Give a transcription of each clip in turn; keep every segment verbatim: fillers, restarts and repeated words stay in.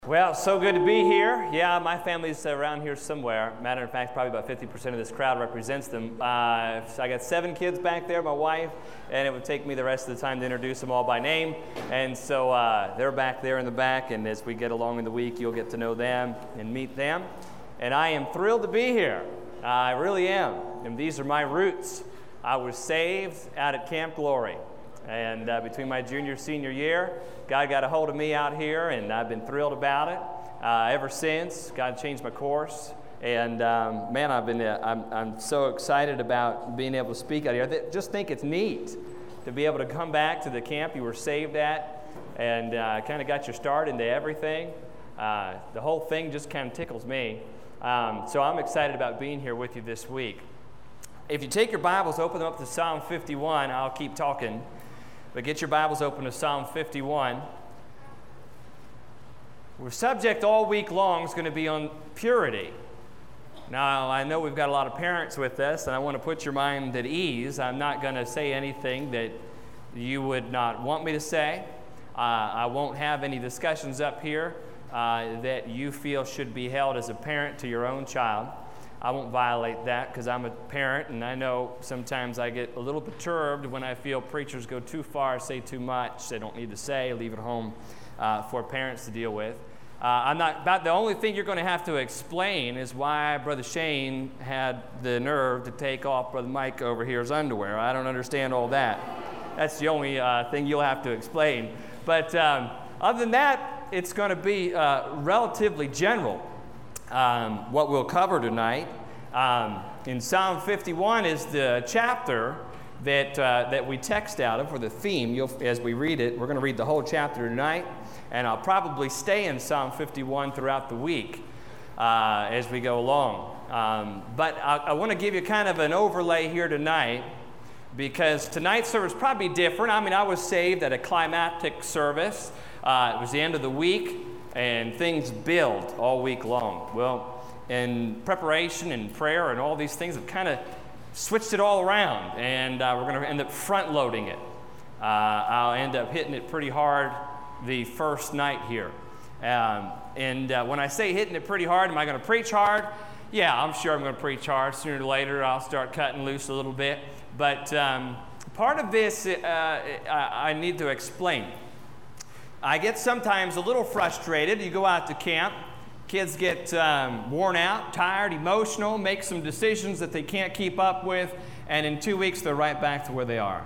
Well, so good to be here. Yeah, my family's around here somewhere. Matter of fact, probably about fifty percent of this crowd represents them. Uh, so I got seven kids back there, my wife, and it would take me the rest of the time to introduce them all by name. And so uh, they're back there in the back, and as we get along in the week, you'll get to know them and meet them. And I am thrilled to be here. Uh, I really am. And these are my roots. I was saved out at Camp Glory. And uh, between my junior senior year, God got a hold of me out here, and I've been thrilled about it uh, ever since. God changed my course, and um, man, I've been uh, I'm I'm so excited about being able to speak out here. I th- just think it's neat to be able to come back to the camp you were saved at, and uh, kind of got your start into everything. Uh, the whole thing just kind of tickles me. Um, so I'm excited about being here with you this week. If you take your Bibles, open them up to Psalm fifty-one. I'll keep talking. But get your Bibles open to Psalm fifty-one. Our subject all week long is going to be on purity. Now, I know we've got a lot of parents with us, and I want to put your mind at ease. I'm not going to say anything that you would not want me to say. Uh, I won't have any discussions up here uh, that you feel should be held as a parent to your own child. I won't violate that because I'm a parent, and I know sometimes I get a little perturbed when I feel preachers go too far, say too much they don't need to say, leave it home uh, for parents to deal with. Uh, I'm not. About the only thing you're going to have to explain is why Brother Shane had the nerve to take off Brother Mike over here's underwear. I don't understand all that. That's the only uh, thing you'll have to explain. But um, other than that, it's going to be uh, relatively general. Um, what we'll cover tonight um, in Psalm fifty-one is the chapter that uh, that we text out of, or the theme. You'll, as we read it, we're going to read the whole chapter tonight, and I'll probably stay in Psalm fifty-one throughout the week uh, as we go along. Um, but I, I want to give you kind of an overlay here tonight, because tonight's service is probably different. I mean, I was saved at a climactic service. Uh, it was the end of the week. And things build all week long. Well, in preparation and prayer and all these things, have kind of switched it all around, and uh, we're going to end up front-loading it. Uh, I'll end up hitting it pretty hard the first night here. Um, and uh, when I say hitting it pretty hard, am I going to preach hard? Yeah, I'm sure I'm going to preach hard. Sooner or later, I'll start cutting loose a little bit. But um, part of this uh, I, I need to explain. I get sometimes a little frustrated. You go out to camp, kids get um, worn out, tired, emotional, make some decisions that they can't keep up with, and in two weeks they're right back to where they are.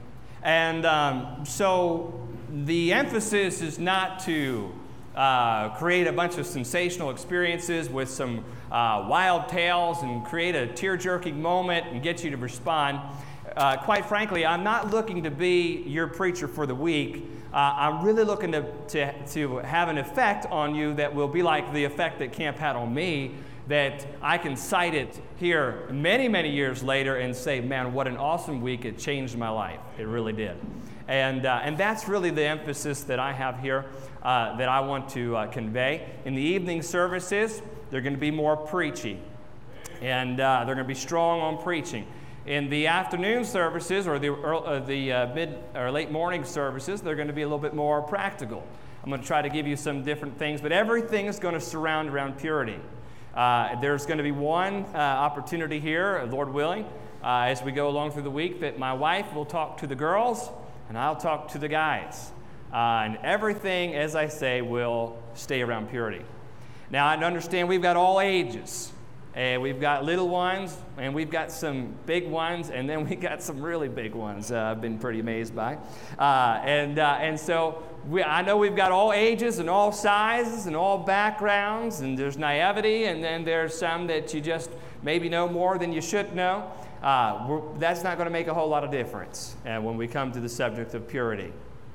And um, so the emphasis is not to uh, create a bunch of sensational experiences with some uh, wild tales and create a tear-jerking moment and get you to respond. Uh, quite frankly, I'm not looking to be your preacher for the week. Uh, I'm really looking to, to, to have an effect on you that will be like the effect that camp had on me, that I can cite it here many, many years later and say, man, what an awesome week. It changed my life. It really did. And, uh, and that's really the emphasis that I have here uh, that I want to uh, convey. In the evening services, they're going to be more preachy, and uh, they're going to be strong on preaching. In the afternoon services, or the, uh, the uh, mid or late morning services, they're going to be a little bit more practical. I'm going to try to give you some different things, but everything is going to surround around purity. Uh, there's going to be one uh, opportunity here, Lord willing, uh, as we go along through the week, that my wife will talk to the girls, and I'll talk to the guys. Uh, and everything, as I say, will stay around purity. Now, I understand we've got all ages. And we've got little ones, and we've got some big ones, and then we got some really big ones uh, I've been pretty amazed by. Uh, and uh, and so we, I know we've got all ages and all sizes and all backgrounds, and there's naivety, and then there's some that you just maybe know more than you should know. Uh, we're, that's not going to make a whole lot of difference uh, when we come to the subject of purity.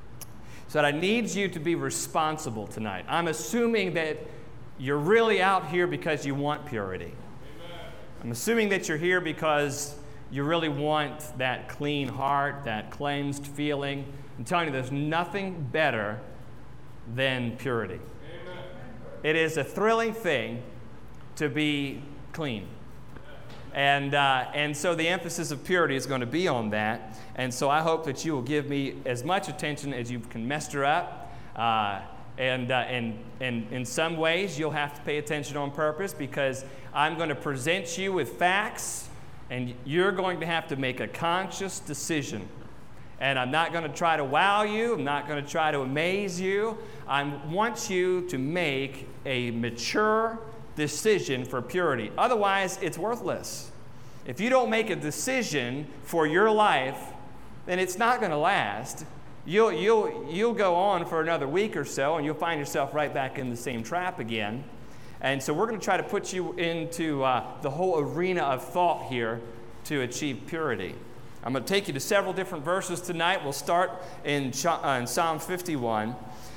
So I need you to be responsible tonight. I'm assuming that you're really out here because you want purity. I'm assuming that you're here because you really want that clean heart, that cleansed feeling. I'm telling you, there's nothing better than purity. Amen. It is a thrilling thing to be clean. And, uh, and so the emphasis of purity is going to be on that. And so I hope that you will give me as much attention as you can muster up. Uh, And, uh, and, and in some ways, you'll have to pay attention on purpose, because I'm going to present you with facts, and you're going to have to make a conscious decision. And I'm not going to try to wow you. I'm not going to try to amaze you. I want you to make a mature decision for purity. Otherwise, it's worthless. If you don't make a decision for your life, then it's not going to last. You'll, you'll, you'll go on for another week or so, and you'll find yourself right back in the same trap again. And so we're going to try to put you into uh, the whole arena of thought here to achieve purity. I'm going to take you to several different verses tonight. We'll start in, uh, in Psalm fifty-one.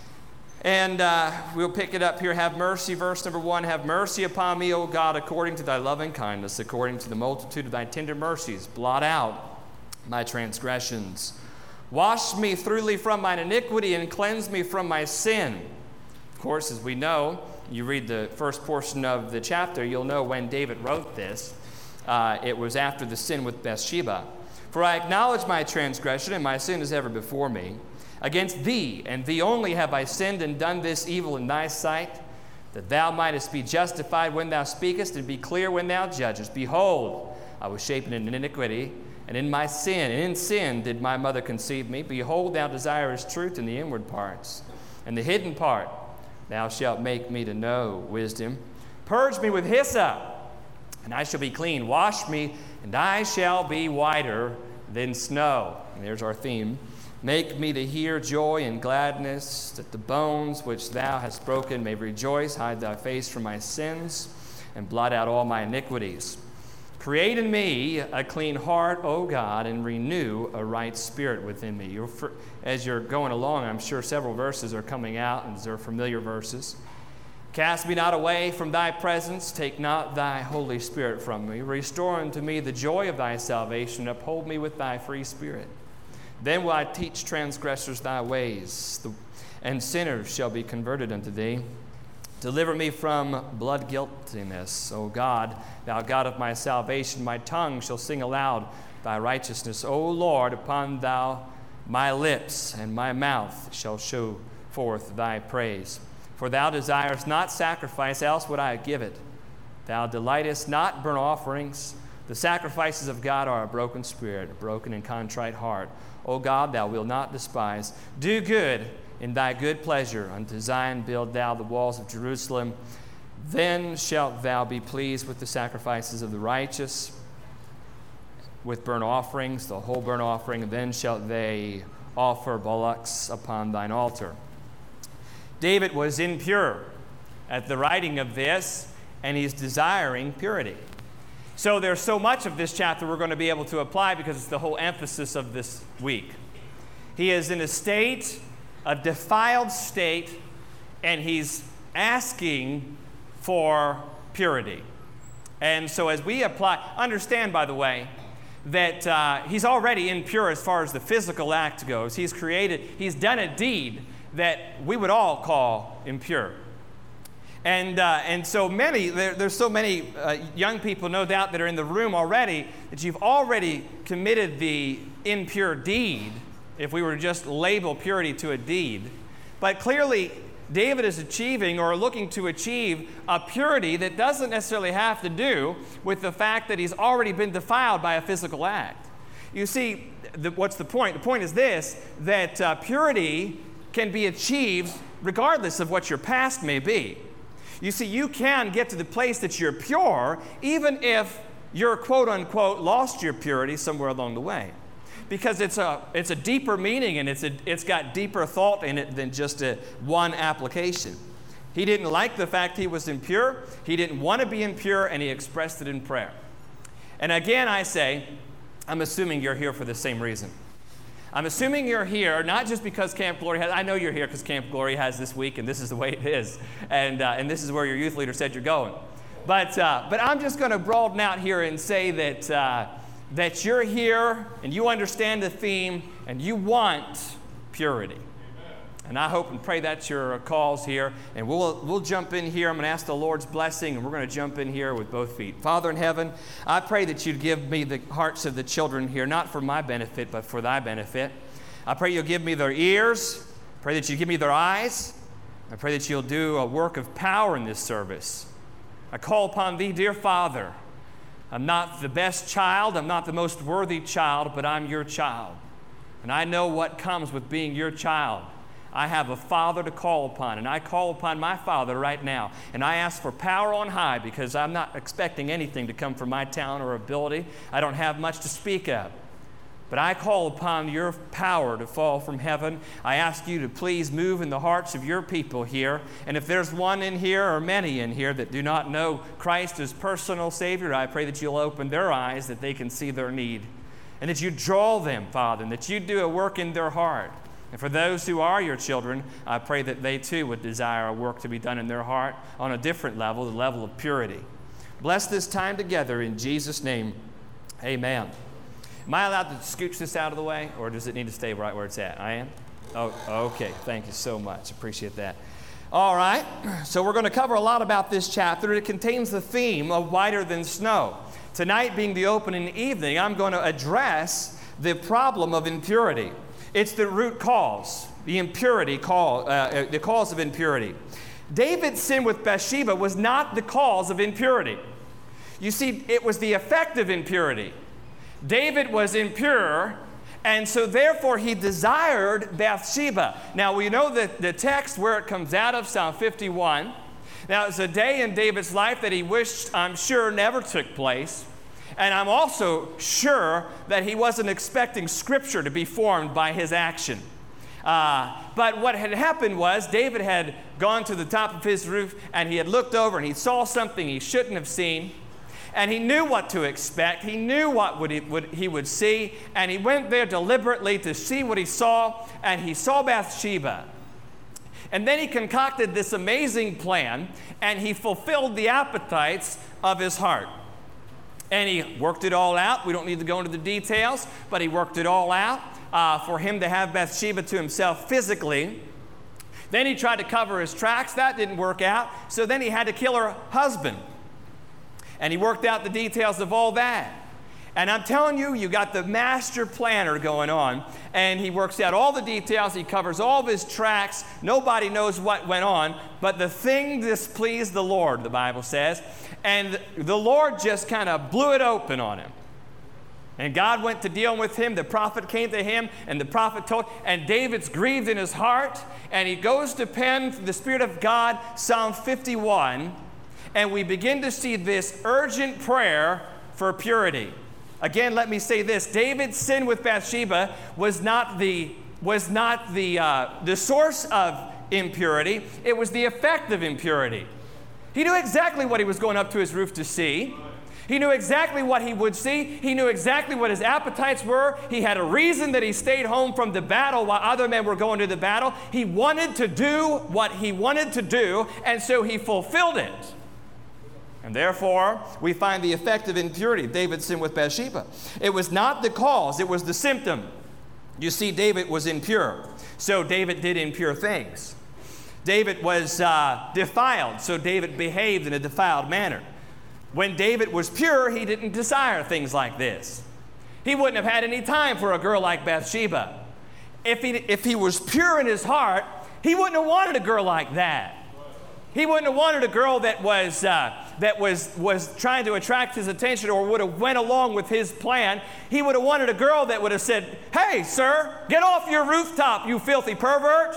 And uh, we'll pick it up here. Have mercy, verse number one. Have mercy upon me, O God, according to thy loving kindness, according to the multitude of thy tender mercies. Blot out my transgressions. Wash me thoroughly from mine iniquity and cleanse me from my sin. Of course, as we know, you read the first portion of the chapter, you'll know when David wrote this. Uh, it was after the sin with Bathsheba. For I acknowledge my transgression, and my sin is ever before me. Against thee, and thee only, have I sinned and done this evil in thy sight, that thou mightest be justified when thou speakest, and be clear when thou judgest. Behold, I was shapen in iniquity, and in my sin, and in sin did my mother conceive me. Behold, thou desirest truth in the inward parts, and the hidden part thou shalt make me to know wisdom. Purge me with hyssop, and I shall be clean. Wash me, and I shall be whiter than snow. And there's our theme. Make me to hear joy and gladness, that the bones which thou hast broken may rejoice. Hide thy face from my sins, and blot out all my iniquities. Create in me a clean heart, O God, and renew a right spirit within me. You're, as you're going along, I'm sure several verses are coming out, and they're familiar verses. Cast me not away from thy presence. Take not thy Holy Spirit from me. Restore unto me the joy of thy salvation. Uphold me with thy free spirit. Then will I teach transgressors thy ways, and sinners shall be converted unto thee. Deliver me from blood guiltiness, O God, thou God of my salvation. My tongue shall sing aloud thy righteousness. O Lord, upon thou my lips, and my mouth shall show forth thy praise. For thou desirest not sacrifice, else would I give it. Thou delightest not burnt offerings. The sacrifices of God are a broken spirit, a broken and contrite heart. O God, thou wilt not despise. Do good in thy good pleasure. Unto Zion build thou the walls of Jerusalem. Then shalt thou be pleased with the sacrifices of the righteous, with burnt offerings, the whole burnt offering. Then shalt they offer bullocks upon thine altar. David was impure at the writing of this, and he's desiring purity. So there's so much of this chapter we're going to be able to apply, because it's the whole emphasis of this week. He is in a state, a defiled state, and he's asking for purity. And so as we apply, understand, by the way, that uh, he's already impure as far as the physical act goes. He's created, he's done a deed that we would all call impure. And uh, and so many, there, there's so many uh, young people, no doubt, that are in the room already, that you've already committed the impure deed, if we were to just label purity to a deed. But clearly, David is achieving or looking to achieve a purity that doesn't necessarily have to do with the fact that he's already been defiled by a physical act. You see, the, what's the point? The point is this, that uh, purity can be achieved regardless of what your past may be. You see, you can get to the place that you're pure even if you're, quote unquote, lost your purity somewhere along the way. Because it's a, it's a deeper meaning, and it's, a, it's got deeper thought in it than just a one application. He didn't like the fact he was impure. He didn't want to be impure, and he expressed it in prayer. And again, I say, I'm assuming you're here for the same reason. I'm assuming you're here not just because Camp Glory has, I know you're here because Camp Glory has this week, and this is the way it is, and, uh, and this is where your youth leader said you're going. But, uh, but I'm just going to broaden out here and say that, uh, that you're here, and you understand the theme, and you want purity. And I hope and pray that's your cause here. And we'll, we'll jump in here. I'm going to ask the Lord's blessing, and we're going to jump in here with both feet. Father in heaven, I pray that you'd give me the hearts of the children here, not for my benefit, but for thy benefit. I pray you'll give me their ears. Pray that you give me their eyes. I pray that you'll do a work of power in this service. I call upon thee, dear Father. I'm not the best child, I'm not the most worthy child, but I'm your child. And I know what comes with being your child. I have a Father to call upon, and I call upon my Father right now. And I ask for power on high because I'm not expecting anything to come from my talent or ability. I don't have much to speak of. But I call upon your power to fall from heaven. I ask you to please move in the hearts of your people here. And if there's one in here or many in here that do not know Christ as personal Savior, I pray that you'll open their eyes that they can see their need. And that you draw them, Father, and that you do a work in their heart. And for those who are your children, I pray that they too would desire a work to be done in their heart on a different level, the level of purity. Bless this time together in Jesus' name. Amen. Am I allowed to scooch this out of the way, or does it need to stay right where it's at? I am? Oh, okay. Thank you so much. Appreciate that. All right. So we're going to cover a lot about this chapter. It contains the theme of whiter than snow. Tonight being the opening evening, I'm going to address the problem of impurity. It's the root cause, the impurity cause, uh, the cause of impurity. David's sin with Bathsheba was not the cause of impurity. You see, it was the effect of impurity. David was impure, and so therefore he desired Bathsheba. Now we know that the text where it comes out of, Psalm fifty-one. Now it's a day in David's life that he wished, I'm sure, never took place. And I'm also sure that he wasn't expecting Scripture to be formed by his action. Uh, but what had happened was David had gone to the top of his roof and he had looked over and he saw something he shouldn't have seen. And he knew what to expect. He knew what would he, would, he would see. And he went there deliberately to see what he saw. And he saw Bathsheba. And then he concocted this amazing plan. And he fulfilled the appetites of his heart. And he worked it all out. We don't need to go into the details. But he worked it all out uh, for him to have Bathsheba to himself physically. Then he tried to cover his tracks. That didn't work out. So then he had to kill her husband. And he worked out the details of all that. And I'm telling you, you got the master planner going on. And he works out all the details. He covers all of his tracks. Nobody knows what went on. But the thing displeased the Lord, the Bible says. And the Lord just kind of blew it open on him. And God went to deal with him. The prophet came to him. And the prophet told. And David's grieved in his heart. And he goes to pen the Spirit of God, Psalm fifty-one. And we begin to see this urgent prayer for purity. Again, let me say this. David's sin with Bathsheba was not the, was not the, uh, the source of impurity. It was the effect of impurity. He knew exactly what he was going up to his roof to see. He knew exactly what he would see. He knew exactly what his appetites were. He had a reason that he stayed home from the battle while other men were going to the battle. He wanted to do what he wanted to do, and so he fulfilled it. And therefore, we find the effect of impurity, David's sin with Bathsheba. It was not the cause, it was the symptom. You see, David was impure, so David did impure things. David was uh, defiled, so David behaved in a defiled manner. When David was pure, he didn't desire things like this. He wouldn't have had any time for a girl like Bathsheba. If he, if he was pure in his heart, he wouldn't have wanted a girl like that. He wouldn't have wanted a girl that was uh, that was was trying to attract his attention or would have went along with his plan. He would have wanted a girl that would have said, "Hey, sir, get off your rooftop, you filthy pervert."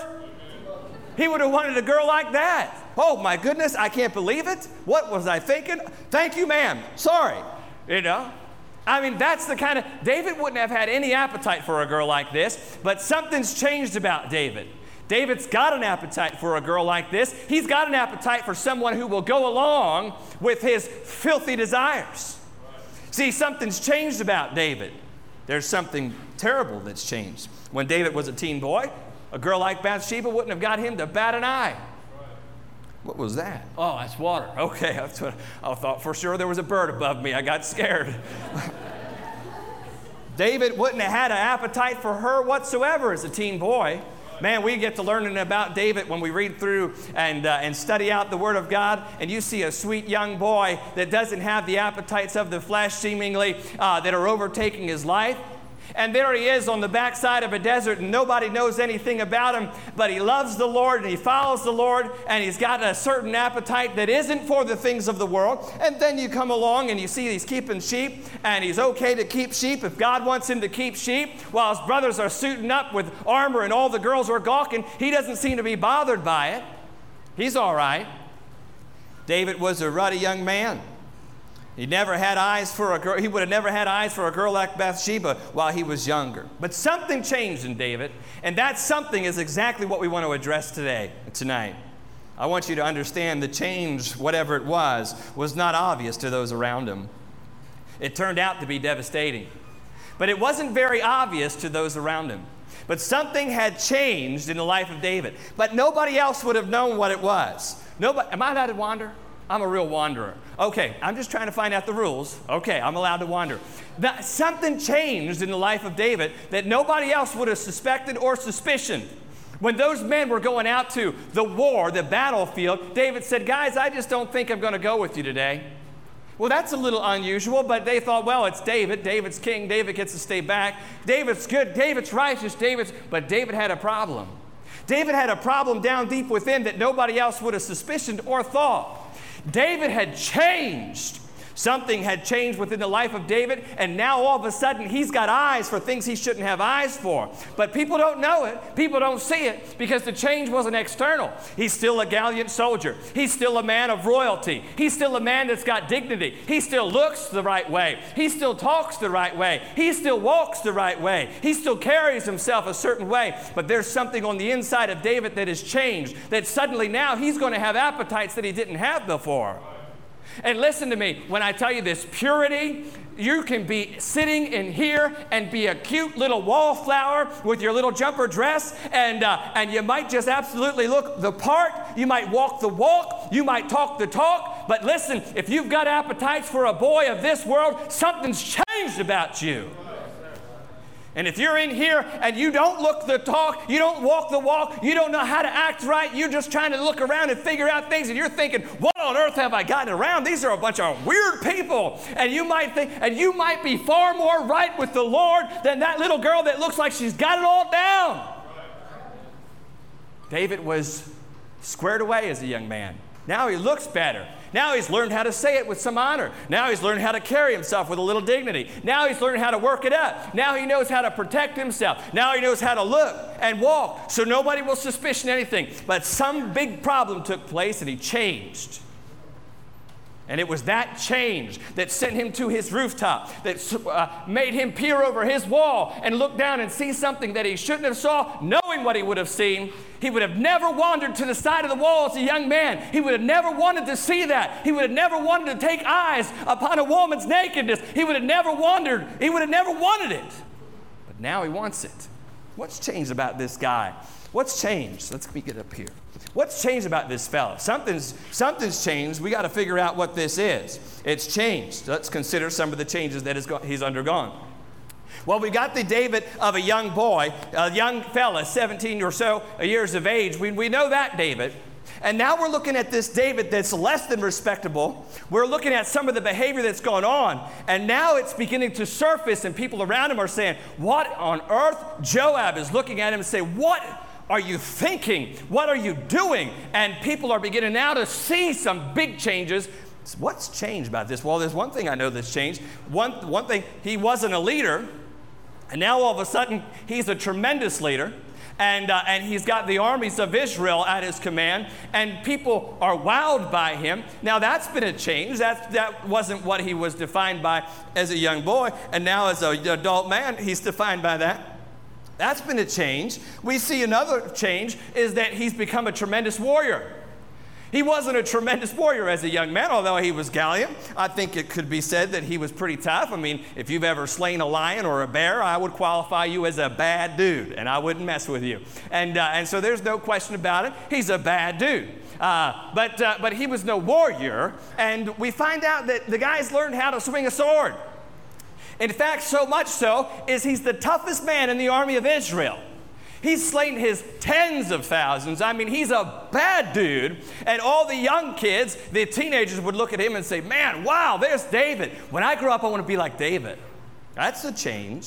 He would have wanted a girl like that. Oh my goodness, I can't believe it. What was I thinking? Thank you, ma'am. Sorry. You know? I mean, that's the kind of, David wouldn't have had any appetite for a girl like this, but something's changed about David. David's got an appetite for a girl like this. He's got an appetite for someone who will go along with his filthy desires. See, something's changed about David. There's something terrible that's changed. When David was a teen boy, a girl like Bathsheba wouldn't have got him to bat an eye. What was that? Oh, that's water. Okay, that's what I thought. For sure there was a bird above me. I got scared. David wouldn't have had an appetite for her whatsoever as a teen boy. Man, we get to learning about David when we read through and, uh, and study out the Word of God, and you see a sweet young boy that doesn't have the appetites of the flesh seemingly uh, that are overtaking his life. And there he is on the backside of a desert, and nobody knows anything about him, but he loves the Lord, and he follows the Lord, and he's got a certain appetite that isn't for the things of the world. And then you come along and you see he's keeping sheep, and he's okay to keep sheep if God wants him to keep sheep, while his brothers are suiting up with armor and all the girls are gawking. He doesn't seem to be bothered by it. He's all right. David was a ruddy young man. He never had eyes for a girl. He would have never had eyes for a girl like Bathsheba while he was younger. But something changed in David, and that something is exactly what we want to address today, tonight. I want you to understand the change, whatever it was, was not obvious to those around him. It turned out to be devastating. But it wasn't very obvious to those around him. But something had changed in the life of David. But nobody else would have known what it was. Nobody, am I allowed to wander? I'm a real wanderer. Okay, I'm just trying to find out the rules. Okay, I'm allowed to wander. That, something changed in the life of David that nobody else would have suspected or suspicioned. When those men were going out to the war, the battlefield, David said, guys, I just don't think I'm going to go with you today. Well, that's a little unusual, but they thought, well, it's David. David's king. David gets to stay back. David's good. David's righteous. David's... But David had a problem. David had a problem down deep within that nobody else would have suspicioned or thought. David had changed. Something had changed within the life of David, and now all of a sudden he's got eyes for things he shouldn't have eyes for. But people don't know it. People don't see it because the change wasn't external. He's still a gallant soldier. He's still a man of royalty. He's still a man that's got dignity. He still looks the right way. He still talks the right way. He still walks the right way. He still carries himself a certain way. But there's something on the inside of David that has changed, that suddenly now he's going to have appetites that he didn't have before. And listen to me, when I tell you this, purity, you can be sitting in here and be a cute little wallflower with your little jumper dress, and, uh, and you might just absolutely look the part. You might walk the walk. You might talk the talk. But listen, if you've got appetites for a boy of this world, something's changed about you. And if you're in here and you don't look the talk, you don't walk the walk, you don't know how to act right, you're just trying to look around and figure out things, and you're thinking, what on earth have I gotten around? These are a bunch of weird people. And you might think, and you might be far more right with the Lord than that little girl that looks like she's got it all down. David was squared away as a young man. Now he looks better. Now he's learned how to say it with some honor. Now he's learned how to carry himself with a little dignity. Now he's learned how to work it up. Now he knows how to protect himself. Now he knows how to look and walk so nobody will suspicion anything. But some big problem took place and he changed. And it was that change that sent him to his rooftop, that uh, made him peer over his wall and look down and see something that he shouldn't have saw, knowing what he would have seen. He would have never wandered to the side of the wall as a young man. He would have never wanted to see that. He would have never wanted to take eyes upon a woman's nakedness. He would have never wandered. He would have never wanted it. But now he wants it. What's changed about this guy? What's changed? Let's get up here. What's changed about this fella? Something's, something's changed. We got to figure out what this is. It's changed. Let's consider some of the changes that he's undergone. Well, we got the David of a young boy, a young fella, seventeen or so years of age. We, we know that David. And now we're looking at this David that's less than respectable. We're looking at some of the behavior that's gone on. And now it's beginning to surface, and people around him are saying, what on earth? Joab is looking at him and saying, what are you thinking? What are you doing? And people are beginning now to see some big changes. What's changed about this? Well, there's one thing I know that's changed. One, one thing, he wasn't a leader, and now all of a sudden he's a tremendous leader. And, uh, and he's got the armies of Israel at his command, and people are wowed by him. Now that's been a change. That, that wasn't what he was defined by as a young boy, and now as an adult man, he's defined by that. That's been a change. We see another change is that he's become a tremendous warrior. He wasn't a tremendous warrior as a young man, although he was gallant. I think it could be said that he was pretty tough. I mean, if you've ever slain a lion or a bear, I would qualify you as a bad dude, and I wouldn't mess with you. And, uh, and so there's no question about it. He's a bad dude. Uh, but, uh, but he was no warrior, and we find out that the guy's learned how to swing a sword. In fact, so much so is he's the toughest man in the army of Israel. He's slain his tens of thousands. I mean, he's a bad dude. And all the young kids, the teenagers would look at him and say, man, wow, there's David. When I grow up, I want to be like David. That's a change.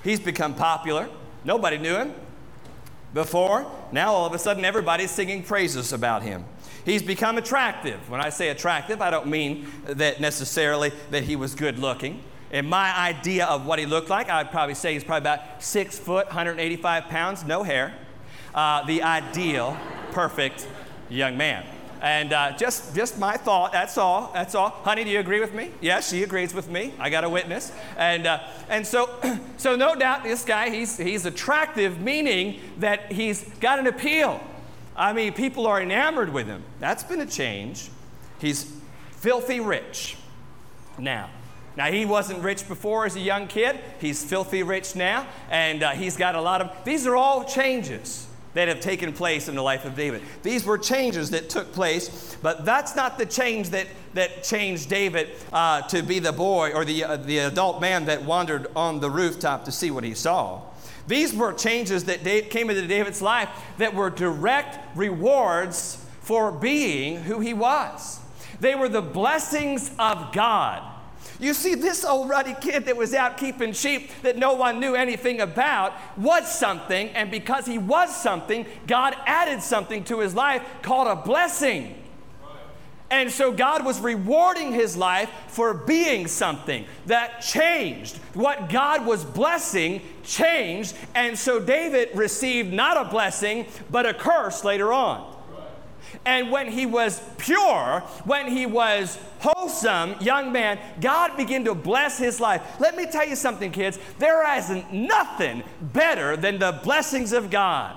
He's become popular. Nobody knew him before. Now all of a sudden everybody's singing praises about him. He's become attractive. When I say attractive, I don't mean that necessarily that he was good looking. In my idea of what he looked like, I'd probably say he's probably about six foot, one hundred eighty-five pounds, no hair. Uh, the ideal, perfect young man. And uh, just, just my thought, that's all, that's all. Honey, do you agree with me? Yes, she agrees with me. I got a witness. And uh, and so, so no doubt this guy, he's, he's attractive, meaning that he's got an appeal. I mean, people are enamored with him. That's been a change. He's filthy rich now. Now, he wasn't rich before as a young kid. He's filthy rich now, and uh, he's got a lot of, these are all changes that have taken place in the life of David. These were changes that took place, but that's not the change that, that changed David uh, to be the boy or the, uh, the adult man that wandered on the rooftop to see what he saw. These were changes that Dave, came into David's life that were direct rewards for being who he was. They were the blessings of God. You see, this old ruddy kid that was out keeping sheep that no one knew anything about was something, and because he was something, God added something to his life called a blessing. And so God was rewarding his life for being something that changed. What God was blessing changed, and so David received not a blessing, but a curse later on. And when he was pure, when he was wholesome young man, God began to bless his life. Let me tell you something, kids. There isn't nothing better than the blessings of God.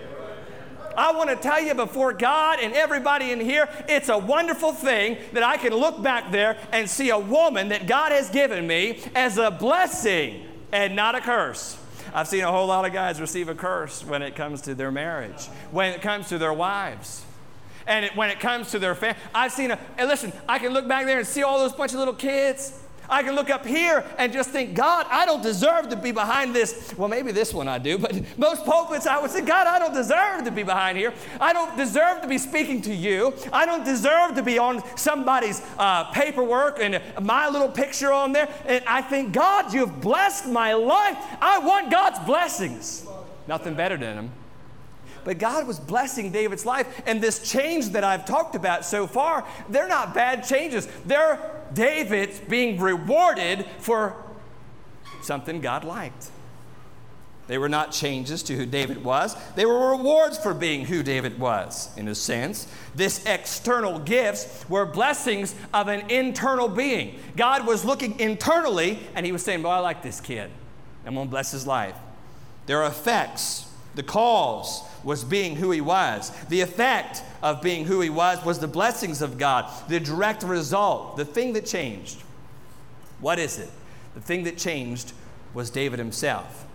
I want to tell you before God and everybody in here, it's a wonderful thing that I can look back there and see a woman that God has given me as a blessing and not a curse. I've seen a whole lot of guys receive a curse when it comes to their marriage, when it comes to their wives. And it, when it comes to their family, I've seen a, and listen, I can look back there and see all those bunch of little kids. I can look up here and just think, God, I don't deserve to be behind this. Well, maybe this one I do, but most pulpits I would say, God, I don't deserve to be behind here. I don't deserve to be speaking to you. I don't deserve to be on somebody's uh, paperwork and my little picture on there. And I think, God, you've blessed my life. I want God's blessings. Nothing better than them. But God was blessing David's life, and this change that I've talked about so far, they're not bad changes. They're David's being rewarded for something God liked. They were not changes to who David was. They were rewards for being who David was, in a sense. This external gifts were blessings of an internal being. God was looking internally, and he was saying, well, I like this kid. I'm going to bless his life. There are effects. The cause was being who he was. The effect of being who he was was the blessings of God. The direct result, the thing that changed. What is it? The thing that changed was David himself.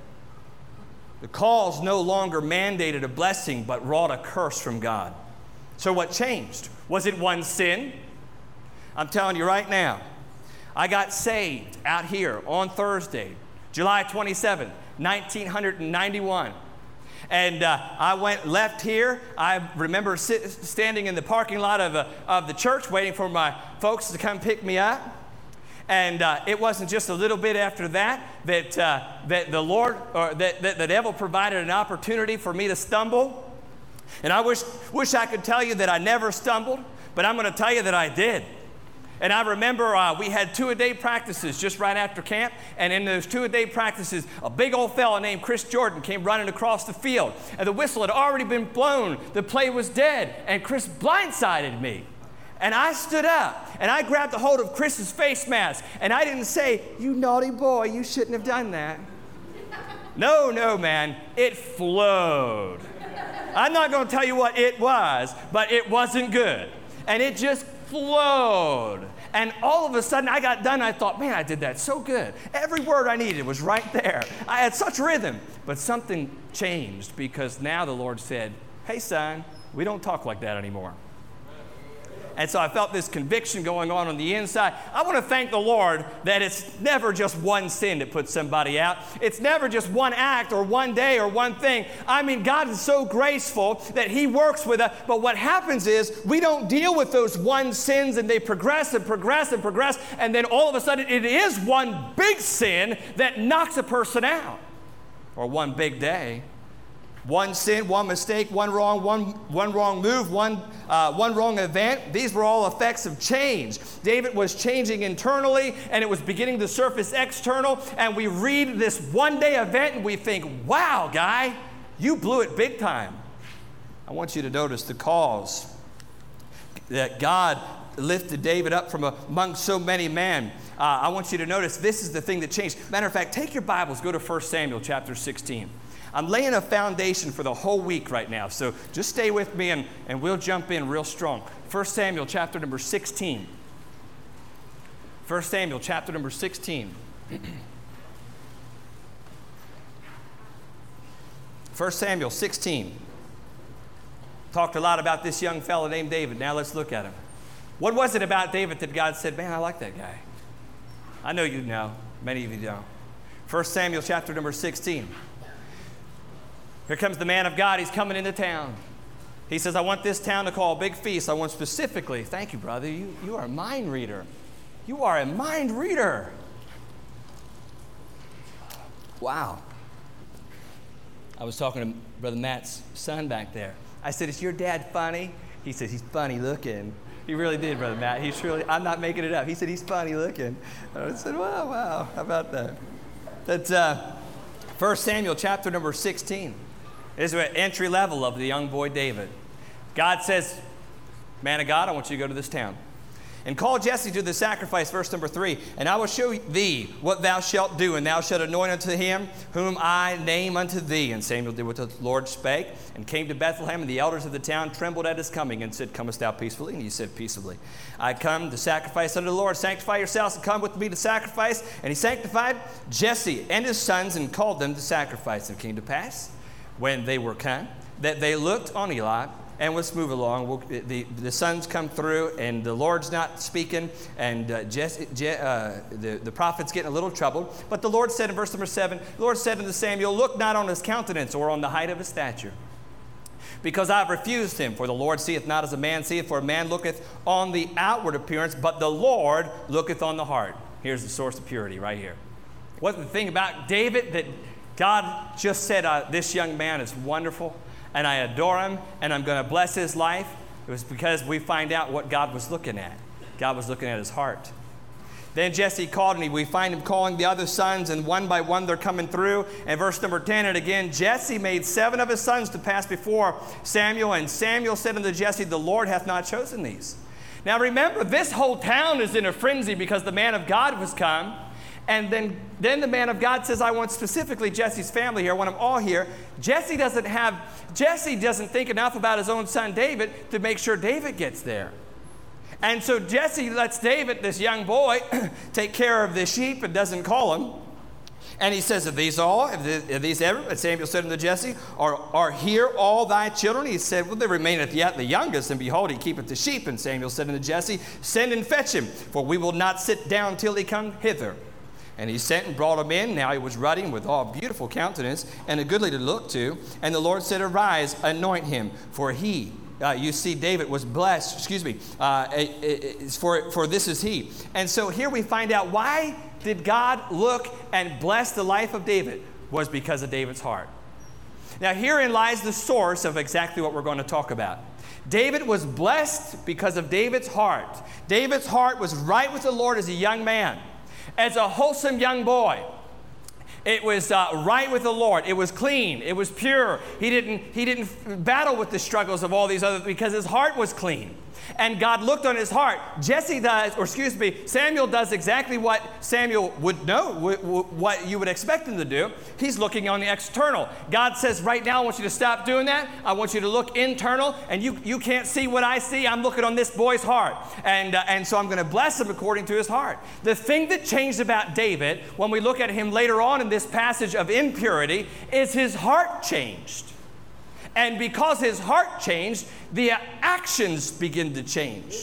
The cause no longer mandated a blessing, but wrought a curse from God. So what changed? Was it one sin? I'm telling you right now, I got saved out here on Thursday, July twenty-seventh, nineteen ninety-one. And uh, I went left here. I remember sit, standing in the parking lot of, uh, of the church waiting for my folks to come pick me up. And uh, it wasn't just a little bit after that that, uh, that the Lord, or that, that the devil provided an opportunity for me to stumble. And I wish, wish I could tell you that I never stumbled, but I'm going to tell you that I did. And I remember uh, we had two-a-day practices just right after camp, and in those two-a-day practices, a big old fella named Chris Jordan came running across the field, and the whistle had already been blown. The play was dead, and Chris blindsided me. And I stood up, and I grabbed a hold of Chris's face mask, and I didn't say, you naughty boy, you shouldn't have done that. No, no, man, it flowed. I'm not going to tell you what it was, but it wasn't good. And it just flowed. And all of a sudden I got done. I thought, man, I did that so good. Every word I needed was right there. I had such rhythm. But something changed because now the Lord said, hey, son, we don't talk like that anymore. And so I felt this conviction going on on the inside. I want to thank the Lord that it's never just one sin that puts somebody out. It's never just one act or one day or one thing. I mean, God is so graceful that He works with us. But what happens is we don't deal with those one sins, and they progress and progress and progress. And then all of a sudden it is one big sin that knocks a person out. Or one big day. One sin, one mistake, one wrong, one, one wrong move, one, uh, one wrong event. These were all effects of change. David was changing internally, and it was beginning to surface external. And we read this one-day event, and we think, wow, guy, you blew it big time. I want you to notice the cause that God lifted David up from among so many men. Uh, I want you to notice this is the thing that changed. Matter of fact, take your Bibles, go to First Samuel chapter sixteen. I'm laying a foundation for the whole week right now, so just stay with me and, and we'll jump in real strong. First Samuel chapter number sixteen. First Samuel chapter number sixteen. First Samuel sixteen. Talked a lot about this young fellow named David. Now let's look at him. What was it about David that God said, man, I like that guy? I know you know. Many of you don't. First Samuel chapter number sixteen. Here comes the man of God. He's coming into town. He says, I want this town to call a big feast. I want specifically, thank you, brother. You, you are a mind reader. You are a mind reader. Wow. I was talking to Brother Matt's son back there. I said, is your dad funny? He says, he's funny looking. He really did, Brother Matt. He's really, I'm not making it up. He said, he's funny looking. I said, wow, wow. How about that? That's uh, First Samuel chapter number sixteen. This is at entry level of the young boy David. God says, man of God, I want you to go to this town. And call Jesse to the sacrifice, verse number three. And I will show thee what thou shalt do, and thou shalt anoint unto him whom I name unto thee. And Samuel did what the Lord spake, and came to Bethlehem, and the elders of the town trembled at his coming, and said, comest thou peacefully? And he said, peaceably. I come to sacrifice unto the Lord. Sanctify yourselves, and come with me to sacrifice. And he sanctified Jesse and his sons, and called them to sacrifice. And it came to pass, when they were come, that they looked on Eli, and let's move along. We'll, the, the sons come through, and the Lord's not speaking, and uh, Jesse, Je, uh, the, the prophet's getting a little troubled. But the Lord said in verse number seven, the Lord said unto Samuel, look not on his countenance or on the height of his stature, because I have refused him. For the Lord seeth not as a man seeth, for a man looketh on the outward appearance, but the Lord looketh on the heart. Here's the source of purity right here. What's the thing about David that God just said, uh, this young man is wonderful, and I adore him, and I'm going to bless his life? It was because we find out what God was looking at. God was looking at his heart. Then Jesse called, and we find him calling the other sons, and one by one they're coming through. And verse number ten, and again, Jesse made seven of his sons to pass before Samuel, and Samuel said unto Jesse, the Lord hath not chosen these. Now remember, this whole town is in a frenzy because the man of God was come. And then, then the man of God says, I want specifically Jesse's family here. I want them all here. Jesse doesn't have, Jesse doesn't think enough about his own son David to make sure David gets there. And so Jesse lets David, this young boy, take care of the sheep and doesn't call him. And he says, are these all? Are these ever? And Samuel said unto Jesse, are, are here all thy children? He said, well, there remaineth yet the youngest, and behold, he keepeth the sheep. And Samuel said unto Jesse, send and fetch him, for we will not sit down till he come hither. And he sent and brought him in. Now he was ruddy and with all beautiful countenance, and a goodly to look to. And the Lord said, arise, anoint him, for he, uh, you see, David was blessed, excuse me, uh, for, for this is he. And so here we find out, why did God look and bless the life of David? Was because of David's heart. Now herein lies the source of exactly what we're going to talk about. David was blessed because of David's heart. David's heart was right with the Lord as a young man. As a wholesome young boy, it was uh, right with the Lord. It was clean. It was pure. He didn't, he didn't battle with the struggles of all these other, because his heart was clean. And God looked on his heart. Jesse does, or excuse me, Samuel does exactly what Samuel would know, what you would expect him to do. He's looking on the external. God says, right now, I want you to stop doing that. I want you to look internal, and you, you can't see what I see. I'm looking on this boy's heart. And, uh, and so I'm going to bless him according to his heart. The thing that changed about David, when we look at him later on in this passage of impurity, is his heart changed. And because his heart changed, the actions begin to change.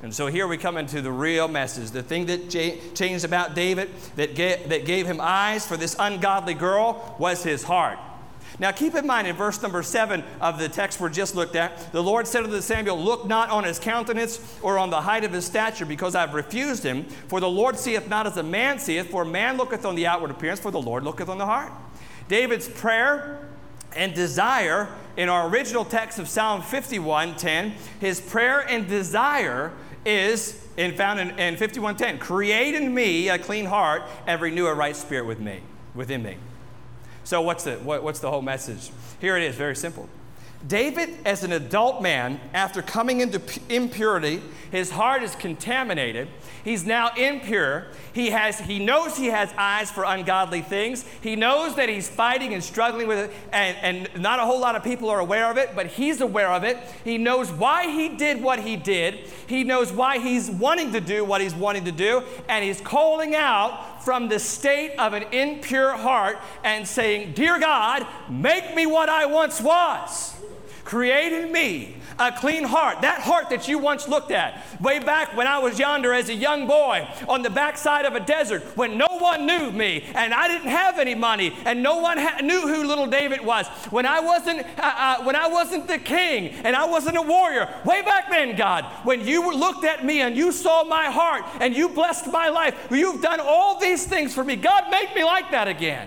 And so here we come into the real message. The thing that j- changed about David, that, ga- that gave him eyes for this ungodly girl, was his heart. Now keep in mind in verse number seven of the text we just looked at, the Lord said unto Samuel, look not on his countenance or on the height of his stature, because I have refused him. For the Lord seeth not as a man seeth, for man looketh on the outward appearance, for the Lord looketh on the heart. David's prayer and desire in our original text of Psalm fifty-one ten, his prayer and desire is in, found in, in fifty-one ten, create in me a clean heart and renew a right spirit with me, within me. So what's the, what, what's the whole message? Here it is, very simple. David, as an adult man, after coming into impurity, his heart is contaminated. He's now impure. He has, he knows he has eyes for ungodly things. He knows that he's fighting and struggling with it, and, and not a whole lot of people are aware of it, but he's aware of it. He knows why he did what he did. He knows why he's wanting to do what he's wanting to do, and he's calling out from the state of an impure heart and saying, dear God, make me what I once was. Create in me a clean heart. That heart that you once looked at way back when I was yonder as a young boy on the backside of a desert when no one knew me and I didn't have any money and no one ha- knew who little David was. When I wasn't uh, uh, when I wasn't the king and I wasn't a warrior. Way back then, God, when you looked at me and you saw my heart and you blessed my life. You've done all these things for me. God, make me like that again.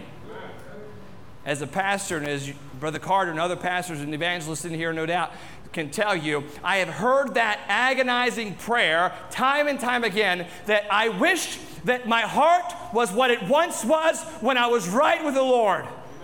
As a pastor and as Brother Carter and other pastors and evangelists in here, no doubt, can tell you, I have heard that agonizing prayer time and time again, that I wish that my heart was what it once was when I was right with the Lord.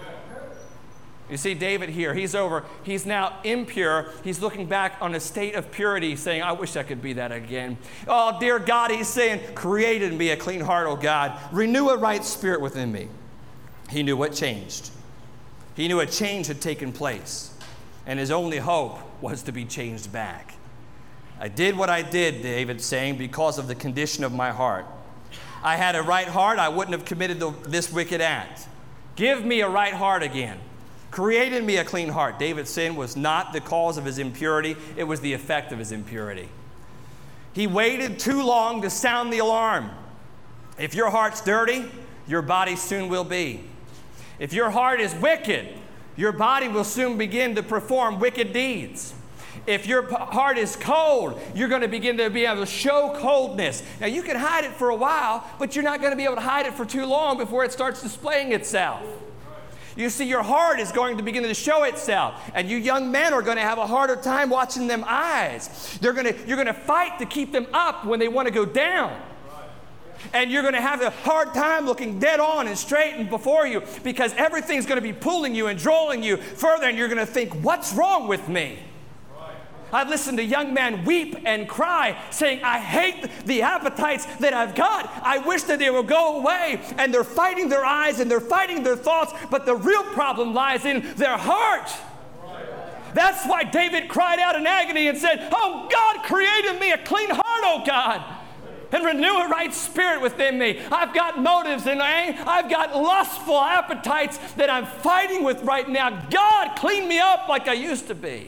You see David here, he's over, he's now impure. He's looking back on a state of purity, saying, I wish I could be that again. Oh, dear God, he's saying, create in me a clean heart, oh God. Renew a right spirit within me. He knew what changed. He knew a change had taken place, and his only hope was to be changed back. I did what I did, David's saying, because of the condition of my heart. I had a right heart, I wouldn't have committed the, this wicked act. Give me a right heart again. Create in me a clean heart. David's sin was not the cause of his impurity, it was the effect of his impurity. He waited too long to sound the alarm. If your heart's dirty, your body soon will be. If your heart is wicked, your body will soon begin to perform wicked deeds. If your heart is cold, you're going to begin to be able to show coldness. Now, you can hide it for a while, but you're not going to be able to hide it for too long before it starts displaying itself. You see, your heart is going to begin to show itself, and you young men are going to have a harder time watching them eyes. They're going to, you're going to fight to keep them up when they want to go down. And you're going to have a hard time looking dead on and straight and before you, because everything's going to be pulling you and drawing you further, and you're going to think, what's wrong with me? Right. I've listened to young men weep and cry, saying, I hate the appetites that I've got. I wish that they would go away. And they're fighting their eyes and they're fighting their thoughts, but the real problem lies in their heart. Right. That's why David cried out in agony and said, oh, God, create in me a clean heart, oh God, and renew a right spirit within me. I've got motives and I've got lustful appetites that I'm fighting with right now. God, clean me up like I used to be.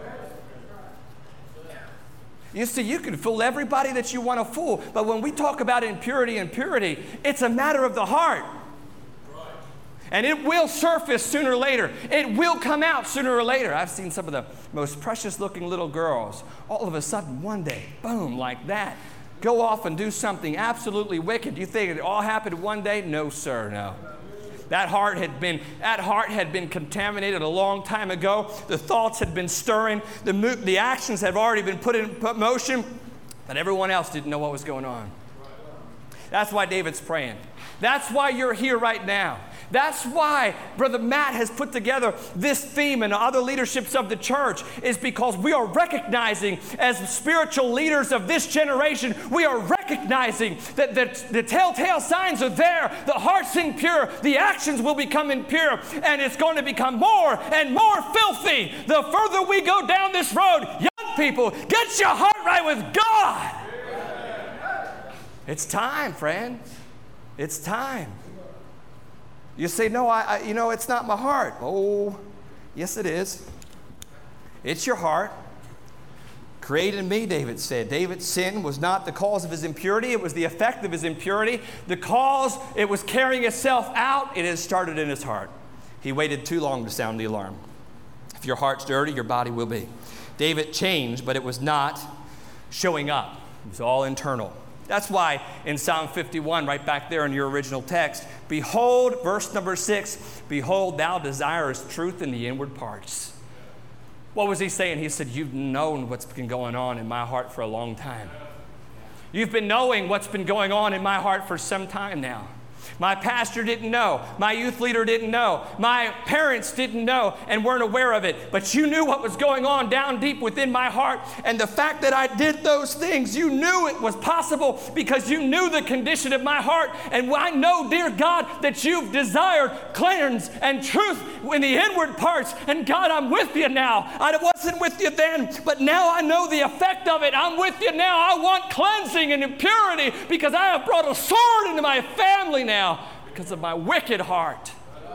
You see, you can fool everybody that you want to fool, but when we talk about impurity and purity, it's a matter of the heart. And it will surface sooner or later. It will come out sooner or later. I've seen some of the most precious looking little girls, all of a sudden one day, boom, like that, go off and do something absolutely wicked. You think it all happened one day? No, sir, no. That heart had been that heart had been contaminated a long time ago. The thoughts had been stirring. The mo- the actions had already been put in put motion, but everyone else didn't know what was going on. That's why David's praying. That's why you're here right now. That's why Brother Matt has put together this theme, and other leaderships of the church, is because we are recognizing, as spiritual leaders of this generation, we are recognizing that the, the telltale signs are there. The heart's impure. The actions will become impure, and it's going to become more and more filthy the further we go down this road. Young people, get your heart right with God. It's time, friend. It's time. You say, no, I, I, you know, it's not my heart. Oh, yes, it is. It's your heart. Create in me, David said. David's sin was not the cause of his impurity. It was the effect of his impurity. The cause, it was carrying itself out. It had started in his heart. He waited too long to sound the alarm. If your heart's dirty, your body will be. David changed, but it was not showing up. It was all internal. That's why in Psalm fifty-one, right back there in your original text, behold, verse number six, behold, thou desirest truth in the inward parts. What was he saying? He said, you've known what's been going on in my heart for a long time. You've been knowing what's been going on in my heart for some time now. My pastor didn't know. My youth leader didn't know. My parents didn't know and weren't aware of it. But you knew what was going on down deep within my heart. And the fact that I did those things, you knew it was possible because you knew the condition of my heart. And I know, dear God, that you've desired cleanse and truth in the inward parts. And God, I'm with you now. I wasn't with you then, but now I know the effect of it. I'm with you now. I want cleansing and impurity because I have brought a sword into my family now. Now, because of my wicked heart.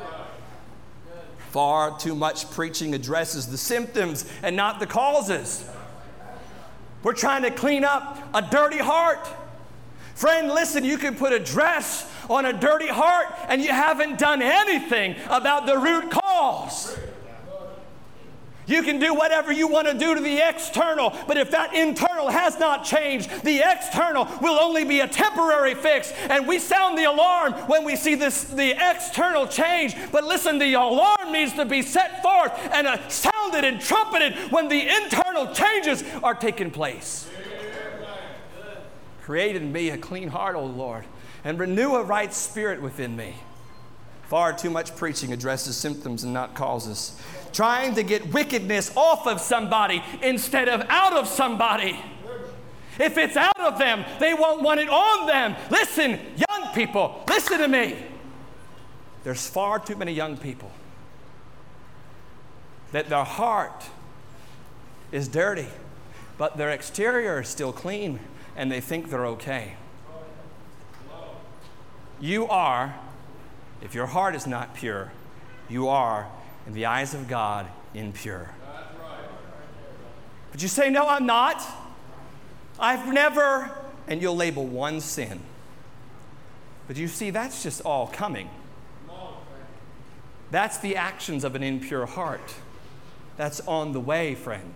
Far too much preaching addresses the symptoms and not the causes. We're trying to clean up a dirty heart. Friend, listen, you can put a dress on a dirty heart and you haven't done anything about the root cause. You can do whatever you want to do to the external, but if that internal has not changed, the external will only be a temporary fix. And we sound the alarm when we see this, the external change. But listen, the alarm needs to be set forth and uh, sounded and trumpeted when the internal changes are taking place. Create in me a clean heart, O Lord, and renew a right spirit within me. Far too much preaching addresses symptoms and not causes. Trying to get wickedness off of somebody instead of out of somebody. If it's out of them, they won't want it on them. Listen, young people, listen to me. There's far too many young people that their heart is dirty, but their exterior is still clean, and they think they're okay. You are, if your heart is not pure, you are, in the eyes of God, impure. But you say, no, I'm not. I've never, and you'll label one sin. But you see, that's just all coming. That's the actions of an impure heart. That's on the way, friend.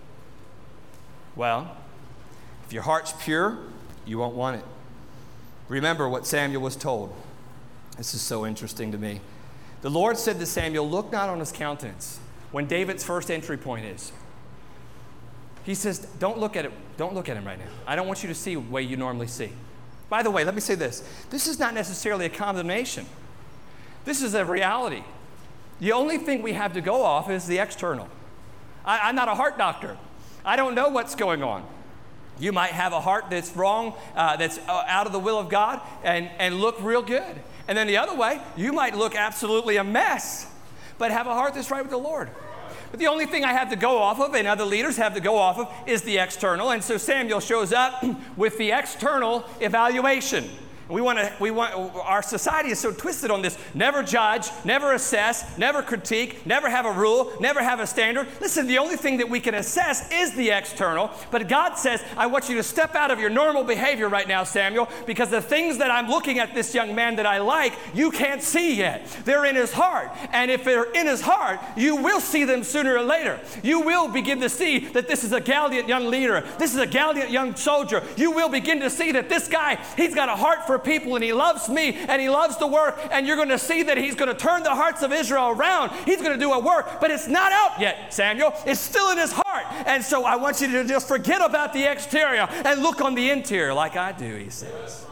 Well, if your heart's pure, you won't want it. Remember what Samuel was told. This is so interesting to me. The Lord said to Samuel, look not on his countenance, when David's first entry point is. He says, don't look at it. Don't look at him right now. I don't want you to see the way you normally see. By the way, let me say this. This is not necessarily a condemnation. This is a reality. The only thing we have to go off is the external. I, I'm not a heart doctor. I don't know what's going on. You might have a heart that's wrong, uh, that's uh, out of the will of God, and, and look real good. And then the other way, you might look absolutely a mess, but have a heart that's right with the Lord. But the only thing I have to go off of, and other leaders have to go off of, is the external. And so Samuel shows up with the external evaluation. We want to, we want, our society is so twisted on this. Never judge, never assess, never critique, never have a rule, never have a standard. Listen, the only thing that we can assess is the external. But God says, I want you to step out of your normal behavior right now, Samuel, because the things that I'm looking at this young man that I like, you can't see yet. They're in his heart. And if they're in his heart, you will see them sooner or later. You will begin to see that this is a gallant young leader. This is a gallant young soldier. You will begin to see that this guy, he's got a heart for people, and he loves me, and he loves the work, and you're going to see that he's going to turn the hearts of Israel around. He's going to do a work, but it's not out yet, Samuel. It's still in his heart. And so I want you to just forget about the exterior and look on the interior like I do, he says.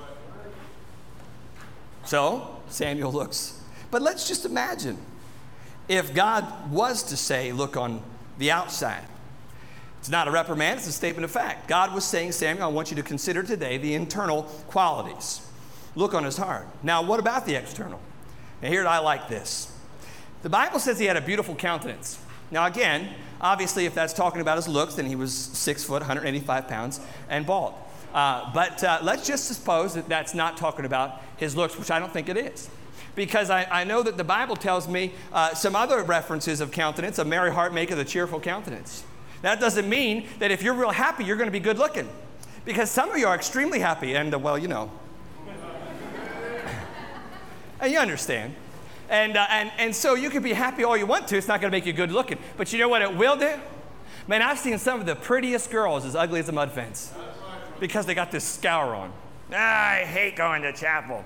So Samuel looks. But let's just imagine if God was to say, look on the outside. It's not a reprimand, it's a statement of fact. God was saying, Samuel, I want you to consider today the internal qualities. Look on his heart. Now, what about the external? And here I like this. The Bible says he had a beautiful countenance. Now, again, obviously, if that's talking about his looks, then he was six foot, one hundred eighty-five pounds, and bald. Uh, but uh, let's just suppose that that's not talking about his looks, which I don't think it is. Because I, I know that the Bible tells me uh, some other references of countenance. A merry heart maketh a cheerful countenance. That doesn't mean that if you're real happy, you're going to be good looking. Because some of you are extremely happy, and uh, well, you know. And you understand. And, uh, and, and so you can be happy all you want to. It's not going to make you good looking. But you know what it will do? Man, I've seen some of the prettiest girls as ugly as a mud fence because they got this scour on. I hate going to chapel.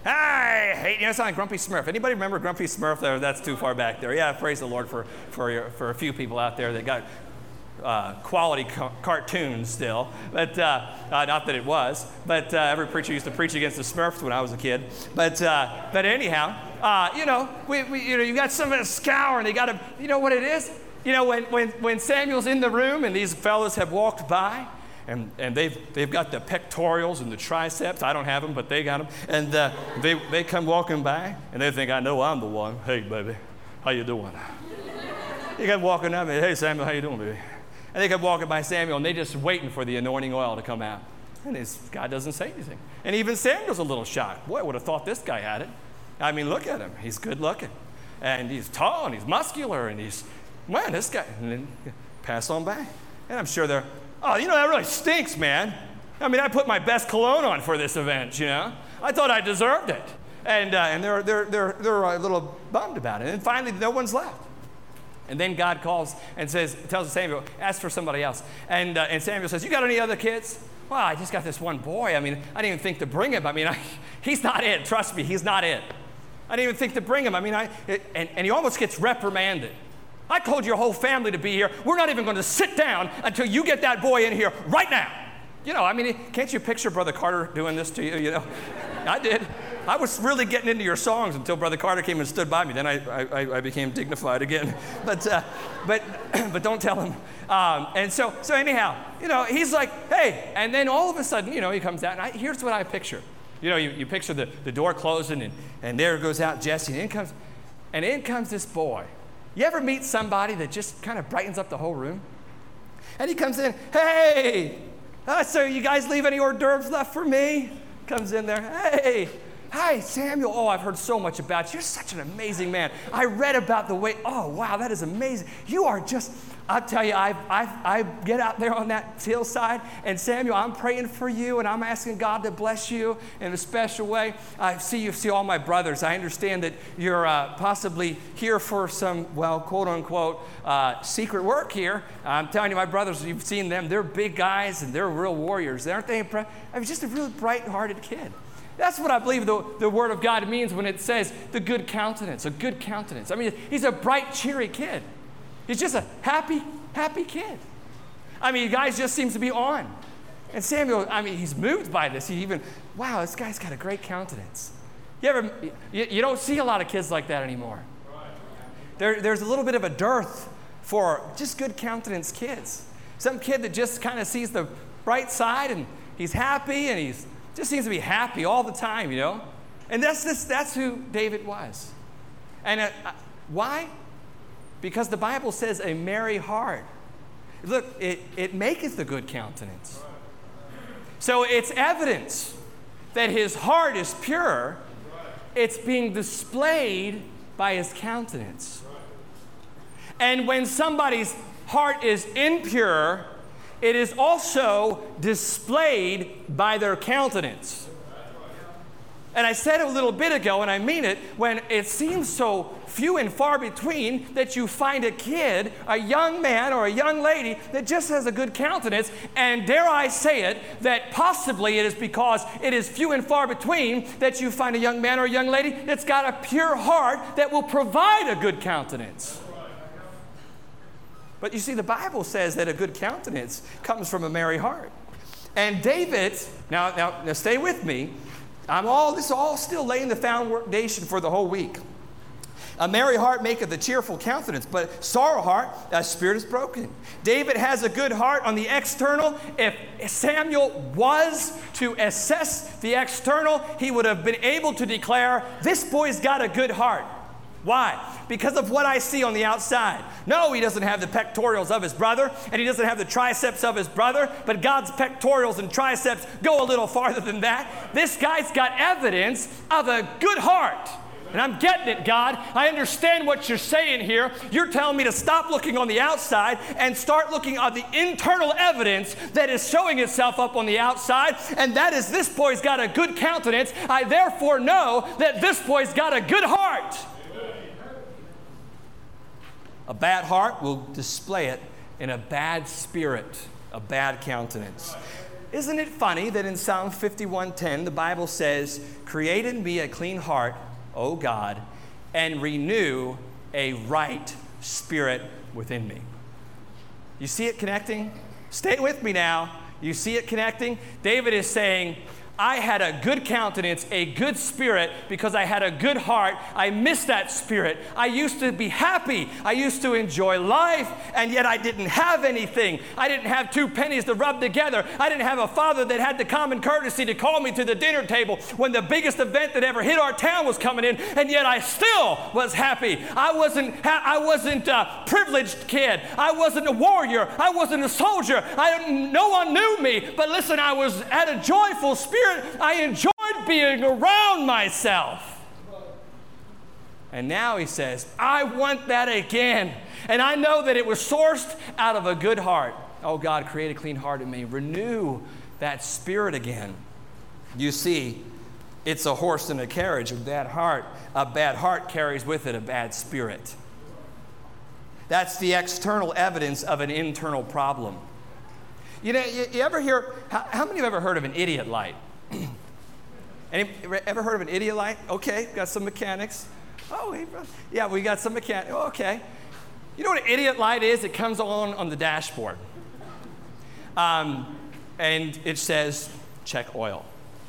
I hate, you know, it's like Grumpy Smurf. Anybody remember Grumpy Smurf? There, that's too far back there. Yeah, praise the Lord for, for, your, for a few people out there that got uh, quality ca- cartoons still. But uh, uh, not that it was. But uh, every preacher used to preach against the Smurfs when I was a kid. But uh, but anyhow, uh, you know, we, we, you know, you got some of the scour, and they got to, you know what it is? You know, when, when, when Samuel's in the room and these fellas have walked by, and, and they've, they've got the pectorials and the triceps. I don't have them, but they got them. And uh, they, they come walking by, and they think, I know I'm the one. Hey, baby, how you doing? They come walking up, and hey, Samuel, how you doing, baby? And they come walking by Samuel, and they're just waiting for the anointing oil to come out. And this guy doesn't say anything. And even Samuel's a little shocked. Boy, I would have thought this guy had it. I mean, look at him. He's good looking. And he's tall, and he's muscular, and he's, man, this guy. And then pass on by. And I'm sure they're, oh, you know, that really stinks, man. I mean, I put my best cologne on for this event, you know. I thought I deserved it. And, uh, and they're, they're, they're, they're a little bummed about it. And finally, no one's left. And then God calls and says, tells Samuel, ask for somebody else. And, uh, and Samuel says, you got any other kids? Well, I just got this one boy. I mean, I didn't even think to bring him. I mean, I, he's not it. Trust me, he's not it. I didn't even think to bring him. I mean, I, it, and, and he almost gets reprimanded. I told your whole family to be here. We're not even going to sit down until you get that boy in here right now. You know, I mean, can't you picture Brother Carter doing this to you, you know? I did. I was really getting into your songs until Brother Carter came and stood by me. Then I, I, I became dignified again. But, uh, but, but don't tell him. Um, and so, so anyhow, you know, he's like, hey. And then all of a sudden, you know, he comes out. And I, here's what I picture. You know, you, you picture the, the door closing, and, and there goes out Jesse. And in comes, and in comes this boy. You ever meet somebody that just kind of brightens up the whole room? And he comes in, hey, uh, so you guys leave any hors d'oeuvres left for me? Comes in there, hey, hi, Samuel. Oh, I've heard so much about you. You're such an amazing man. I read about the way, oh, wow, that is amazing. You are just, I'll tell you, I, I, I get out there on that hillside, and Samuel, I'm praying for you, and I'm asking God to bless you in a special way. I see you see all my brothers. I understand that you're uh, possibly here for some, well, quote unquote, uh, secret work here. I'm telling you, my brothers, you've seen them. They're big guys, and they're real warriors. Aren't they impressed? I mean, just a really bright-hearted kid. That's what I believe the, the Word of God means when it says the good countenance, a good countenance. I mean, he's a bright, cheery kid. He's just a happy, happy kid. I mean, the guy just seems to be on. And Samuel, I mean, he's moved by this. He even, wow, this guy's got a great countenance. You ever, you, you don't see a lot of kids like that anymore. There, there's a little bit of a dearth for just good countenance kids. Some kid that just kind of sees the bright side, and he's happy, and he's just seems to be happy all the time, you know? And that's this, that's who David was. And uh, why? Because the Bible says a merry heart. Look, it, it maketh a good countenance. So it's evidence that his heart is pure. It's being displayed by his countenance. And when somebody's heart is impure, it is also displayed by their countenance. And I said it a little bit ago, and I mean it, when it seems so few and far between that you find a kid, a young man or a young lady that just has a good countenance, and dare I say it, that possibly it is because it is few and far between that you find a young man or a young lady that's got a pure heart that will provide a good countenance. But you see, the Bible says that a good countenance comes from a merry heart. And David, now, now, now stay with me. I'm all, this is all still laying the foundation for the whole week. A merry heart maketh a cheerful countenance, but sorrow heart, a spirit is broken. David has a good heart on the external. If Samuel was to assess the external, he would have been able to declare, this boy's got a good heart. Why? Because of what I see on the outside. No, he doesn't have the pectorials of his brother, and he doesn't have the triceps of his brother, but God's pectorials and triceps go a little farther than that. This guy's got evidence of a good heart. And I'm getting it, God. I understand what you're saying here. You're telling me to stop looking on the outside and start looking at the internal evidence that is showing itself up on the outside, and that is this boy's got a good countenance. I therefore know that this boy's got a good heart. A bad heart will display it in a bad spirit, a bad countenance. Isn't it funny that in Psalm fifty-one ten, the Bible says, "Create in me a clean heart, O God, and renew a right spirit within me." You see it connecting? Stay with me now. You see it connecting? David is saying, I had a good countenance, a good spirit, because I had a good heart. I missed that spirit. I used to be happy. I used to enjoy life, and yet I didn't have anything. I didn't have two pennies to rub together. I didn't have a father that had the common courtesy to call me to the dinner table when the biggest event that ever hit our town was coming in, and yet I still was happy. I wasn't, ha- I wasn't a privileged kid. I wasn't a warrior. I wasn't a soldier. I, no one knew me, but listen, I was at a joyful spirit. I enjoyed being around myself. And now he says, I want that again. And I know that it was sourced out of a good heart. Oh God, create a clean heart in me. Renew that spirit again. You see, it's a horse and a carriage. A bad heart, a bad heart carries with it a bad spirit. That's the external evidence of an internal problem. You know, you, you ever hear, how, how many have ever heard of an idiot light? Any, ever heard of an idiot light? Okay, got some mechanics. Oh, hey, yeah, we got some mechanics. Oh, okay. You know what an idiot light is? It comes on on the dashboard. Um, and it says, check oil.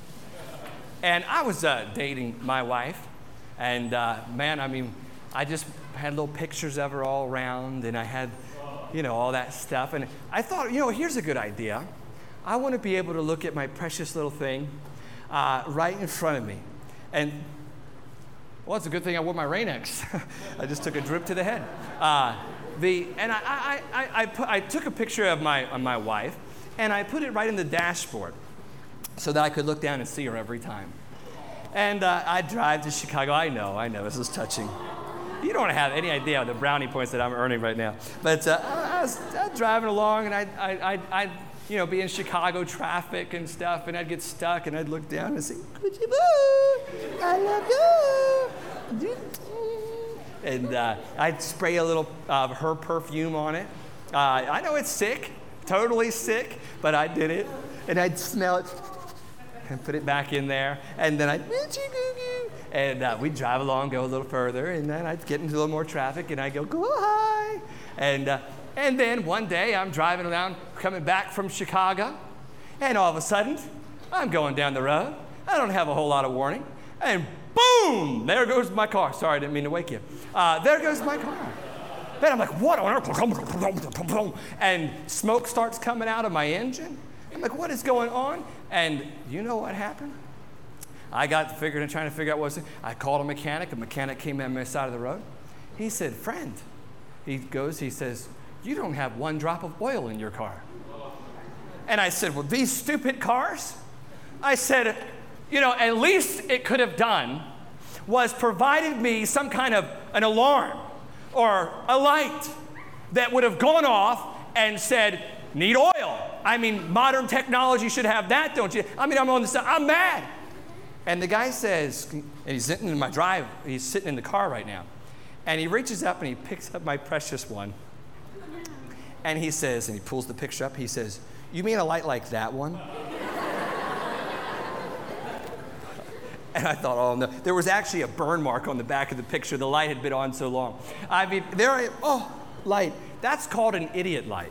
And I was uh, dating my wife, and uh, man, I mean, I just had little pictures of her all around, and I had, you know, all that stuff. And I thought, you know, here's a good idea. I want to be able to look at my precious little thing uh, right in front of me. And, well, it's a good thing I wore my Rain-X. I just took a drip to the head. Uh, the, and I, I, I, I, put, I took a picture of my, of my wife, and I put it right in the dashboard so that I could look down and see her every time. And uh, I drive to Chicago. I know, I know, this is touching. You don't have any idea the brownie points that I'm earning right now. But uh, I, was, I was driving along, and I, I, I, I you know, be in Chicago traffic and stuff, and I'd get stuck, and I'd look down and say, "Coochie boo, I love you." And uh, I'd spray a little of uh, her perfume on it. Uh, I know it's sick, totally sick, but I did it. And I'd smell it and put it back in there. And then I'd, and uh, we'd drive along, go a little further, and then I'd get into a little more traffic, and I'd go, "Go hi." And uh, And then one day I'm driving around, coming back from Chicago, and all of a sudden I'm going down the road. I don't have a whole lot of warning, and boom, there goes my car. Sorry, I didn't mean to wake you. Uh, there goes my car. Then I'm like, what on earth? And smoke starts coming out of my engine. I'm like, what is going on? And you know what happened? I got figured and trying to figure out what was it. I called a mechanic. A mechanic came on my side of the road. He said, "Friend," he goes, he says, "You don't have one drop of oil in your car." And I said, "Well, these stupid cars?" I said, you know, at least it could have done was provided me some kind of an alarm or a light that would have gone off and said, "Need oil." I mean, modern technology should have that, don't you? I mean, I'm on the side, I'm mad. And the guy says, and he's sitting in my drive, he's sitting in the car right now. And he reaches up and he picks up my precious one. And he says, and he pulls the picture up, he says, "You mean a light like that one?" And I thought, oh no. There was actually a burn mark on the back of the picture. The light had been on so long. I mean, there I, oh, light. That's called an idiot light.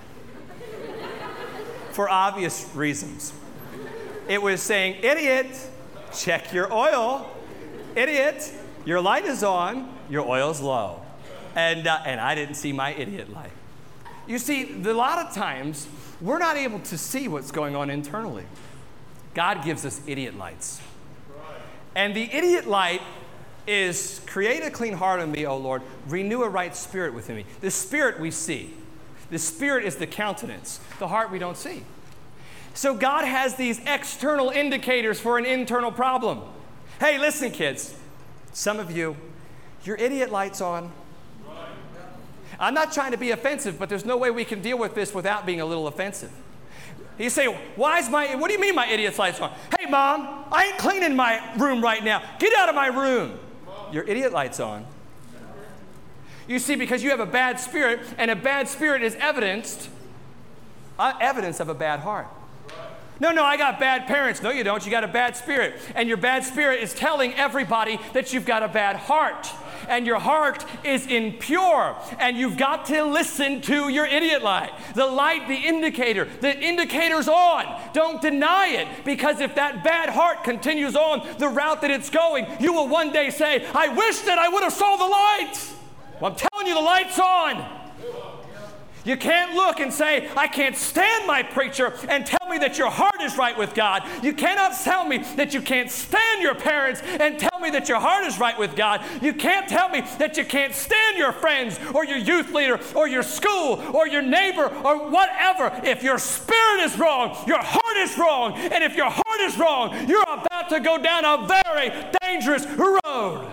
For obvious reasons. It was saying, "Idiot, check your oil. Idiot, your light is on, your oil's low." And, uh, and I didn't see my idiot light. You see, a lot of times, we're not able to see what's going on internally. God gives us idiot lights. And the idiot light is, create a clean heart in me, O Lord, renew a right spirit within me. The spirit we see. The spirit is the countenance. The heart we don't see. So God has these external indicators for an internal problem. Hey, listen, kids. Some of you, your idiot light's on. I'm not trying to be offensive, but there's no way we can deal with this without being a little offensive. You say, why is my, what do you mean my idiot's light's on? Hey, Mom, I ain't cleaning my room right now. Get out of my room. Your idiot light's on. You see, because you have a bad spirit, and a bad spirit is evidenced, uh, evidence of a bad heart. No, no, I got bad parents. No, you don't. You got a bad spirit. And your bad spirit is telling everybody that you've got a bad heart. And your heart is impure. And you've got to listen to your idiot light. The light, the indicator. The indicator's on. Don't deny it. Because if that bad heart continues on the route that it's going, you will one day say, I wish that I would have saw the light. Well, I'm telling you, the light's on. You can't look and say, I can't stand my preacher, and tell me that your heart is right with God. You cannot tell me that you can't stand your parents and tell me that your heart is right with God. You can't tell me that you can't stand your friends or your youth leader or your school or your neighbor or whatever. If your spirit is wrong, your heart is wrong. And if your heart is wrong, you're about to go down a very dangerous road.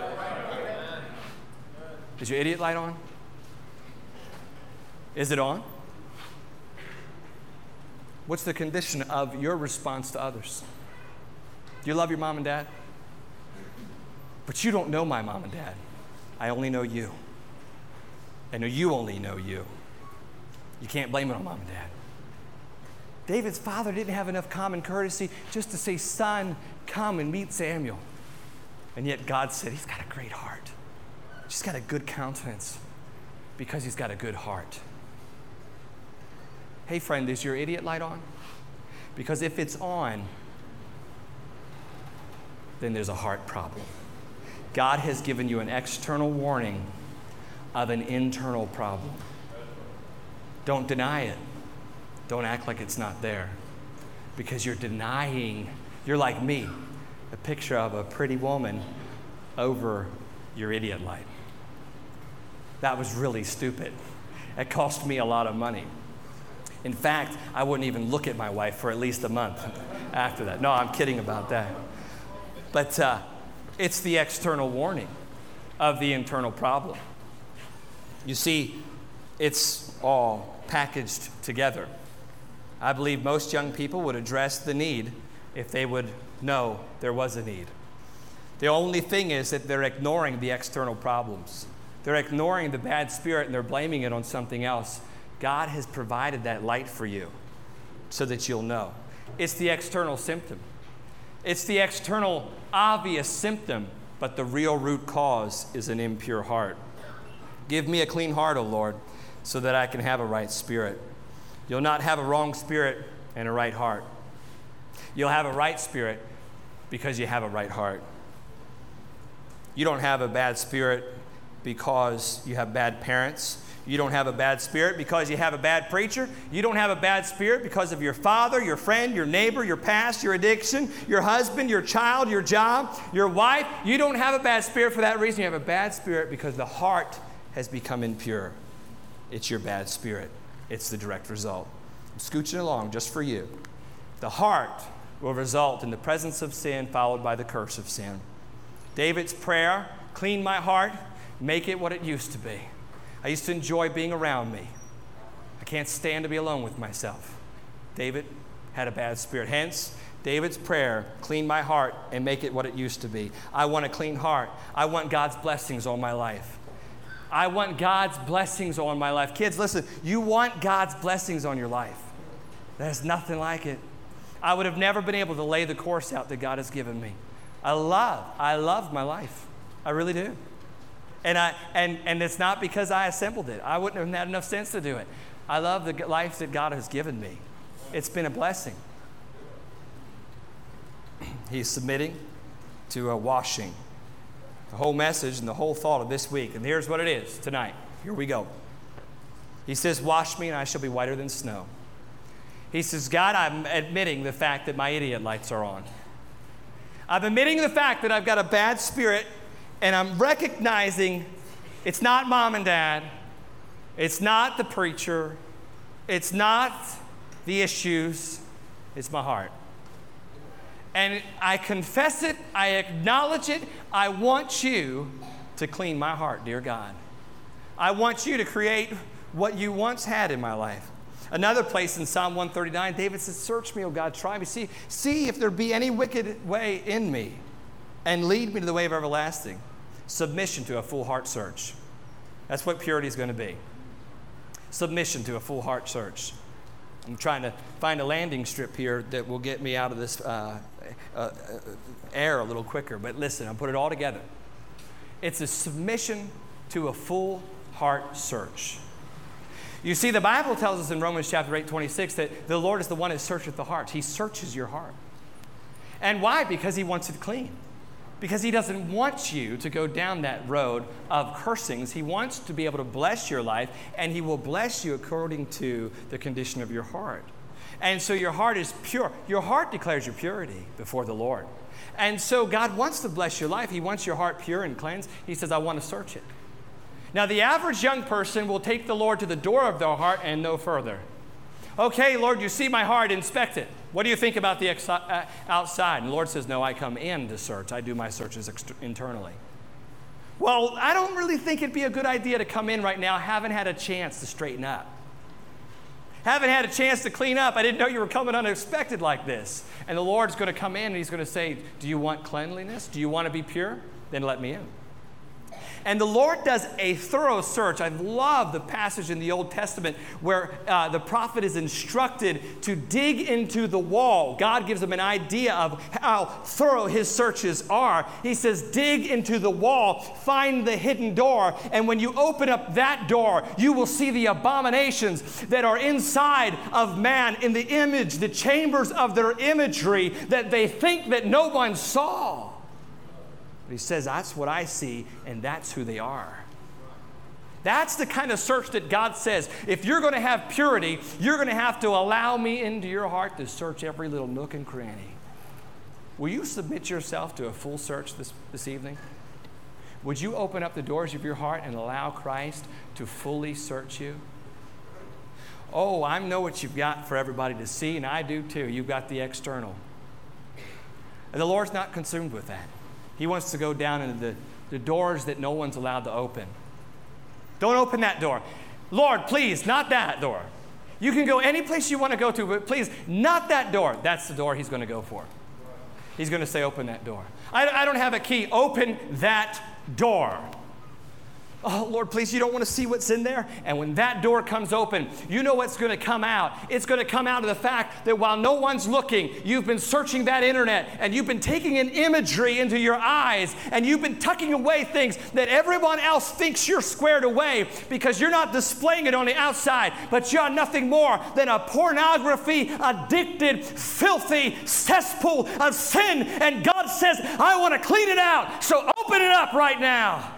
Is your idiot light on? Is it on? What's the condition of your response to others? Do you love your mom and dad? But you don't know my mom and dad. I only know you. I know you only know you. You can't blame it on mom and dad. David's father didn't have enough common courtesy just to say, son, come and meet Samuel. And yet God said, he's got a great heart. He's got a good countenance because he's got a good heart. Hey, friend, is your idiot light on? Because if it's on, then there's a heart problem. God has given you an external warning of an internal problem. Don't deny it. Don't act like it's not there. Because you're denying, you're like me, a picture of a pretty woman over your idiot light. That was really stupid. It cost me a lot of money. In fact, I wouldn't even look at my wife for at least a month after that. No, I'm kidding about that. But uh, it's the external warning of the internal problem. You see, it's all packaged together. I believe most young people would address the need if they would know there was a need. The only thing is that they're ignoring the external problems. They're ignoring the bad spirit and they're blaming it on something else. God has provided that light for you so that you'll know. It's the external symptom. It's the external obvious symptom, but the real root cause is an impure heart. Give me a clean heart, O Lord, so that I can have a right spirit. You'll not have a wrong spirit and a right heart. You'll have a right spirit because you have a right heart. You don't have a bad spirit because you have bad parents. You don't have a bad spirit because you have a bad preacher. You don't have a bad spirit because of your father, your friend, your neighbor, your past, your addiction, your husband, your child, your job, your wife. You don't have a bad spirit for that reason. You have a bad spirit because the heart has become impure. It's your bad spirit. It's the direct result. I'm scooching along just for you. The heart will result in the presence of sin followed by the curse of sin. David's prayer, clean my heart, make it what it used to be. I used to enjoy being around me. I can't stand to be alone with myself. David had a bad spirit. Hence, David's prayer, clean my heart and make it what it used to be. I want a clean heart. I want God's blessings on my life. I want God's blessings on my life. Kids, listen, you want God's blessings on your life. There's nothing like it. I would have never been able to lay the course out that God has given me. I love, I love my life. I really do. And, I, and, and it's not because I assembled it. I wouldn't have had enough sense to do it. I love the life that God has given me. It's been a blessing. He's submitting to a washing. The whole message and the whole thought of this week. And here's what it is tonight. Here we go. He says, wash me and I shall be whiter than snow. He says, God, I'm admitting the fact that my idiot lights are on. I'm admitting the fact that I've got a bad spirit. And I'm recognizing it's not mom and dad. It's not the preacher. It's not the issues. It's my heart. And I confess it, I acknowledge it. I want you to clean my heart, dear God. I want you to create what you once had in my life. Another place in Psalm one thirty-nine, David says, search me, O God, try me. See, see if there be any wicked way in me, and lead me to the way of everlasting. Submission to a full heart search. That's what purity is going to be. Submission to a full heart search. I'm trying to find a landing strip here that will get me out of this uh, uh, uh, air a little quicker. But listen, I'll put it all together. It's a submission to a full heart search. You see, the Bible tells us in Romans chapter eight, twenty-six that the Lord is the one that searcheth the heart. He searches your heart. And why? Because he wants it clean. Because he doesn't want you to go down that road of cursings. He wants to be able to bless your life, and he will bless you according to the condition of your heart. And so your heart is pure. Your heart declares your purity before the Lord. And so God wants to bless your life. He wants your heart pure and cleansed. He says, I want to search it. Now, the average young person will take the Lord to the door of their heart and no further. Okay, Lord, you see my heart, inspect it. What do you think about the ex- uh, outside? And the Lord says, no, I come in to search. I do my searches ex- internally. Well, I don't really think it'd be a good idea to come in right now. Haven't had a chance to straighten up. Haven't had a chance to clean up. I didn't know you were coming unexpected like this. And the Lord's going to come in and he's going to say, do you want cleanliness? Do you want to be pure? Then let me in. And the Lord does a thorough search. I love the passage in the Old Testament where uh, the prophet is instructed to dig into the wall. God gives him an idea of how thorough his searches are. He says, dig into the wall, find the hidden door, and when you open up that door, you will see the abominations that are inside of man in the image, the chambers of their imagery that they think that no one saw. He says, that's what I see, and that's who they are. That's the kind of search that God says, if you're going to have purity, you're going to have to allow me into your heart to search every little nook and cranny. Will you submit yourself to a full search this, this evening? Would you open up the doors of your heart and allow Christ to fully search you? Oh, I know what you've got for everybody to see, and I do too. You've got the external. And the Lord's not consumed with that. He wants to go down into the, the doors that no one's allowed to open. Don't open that door. Lord, please, not that door. You can go any place you want to go to, but please, not that door. That's the door he's going to go for. He's going to say, open that door. I, I don't have a key. Open that door. Oh, Lord, please, you don't want to see what's in there? And when that door comes open, you know what's going to come out. It's going to come out of the fact that while no one's looking, you've been searching that internet, and you've been taking in imagery into your eyes, and you've been tucking away things that everyone else thinks you're squared away because you're not displaying it on the outside, but you're nothing more than a pornography-addicted, filthy cesspool of sin. And God says, I want to clean it out, so open it up right now.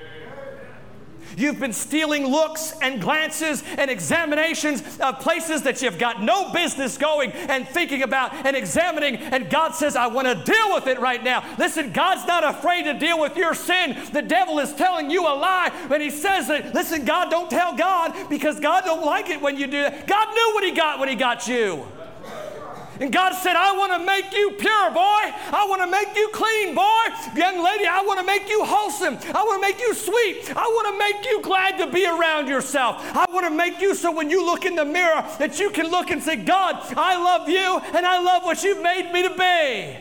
You've been stealing looks and glances and examinations of places that you've got no business going and thinking about and examining. And God says, I want to deal with it right now. Listen, God's not afraid to deal with your sin. The devil is telling you a lie. But he says that, listen, God, don't tell God because God don't like it when you do that. God knew what he got when he got you. And God said, I want to make you pure, boy. I want to make you clean, boy. Young lady, I want to make you wholesome. I want to make you sweet. I want to make you glad to be around yourself. I want to make you so when you look in the mirror that you can look and say, God, I love you and I love what you've made me to be.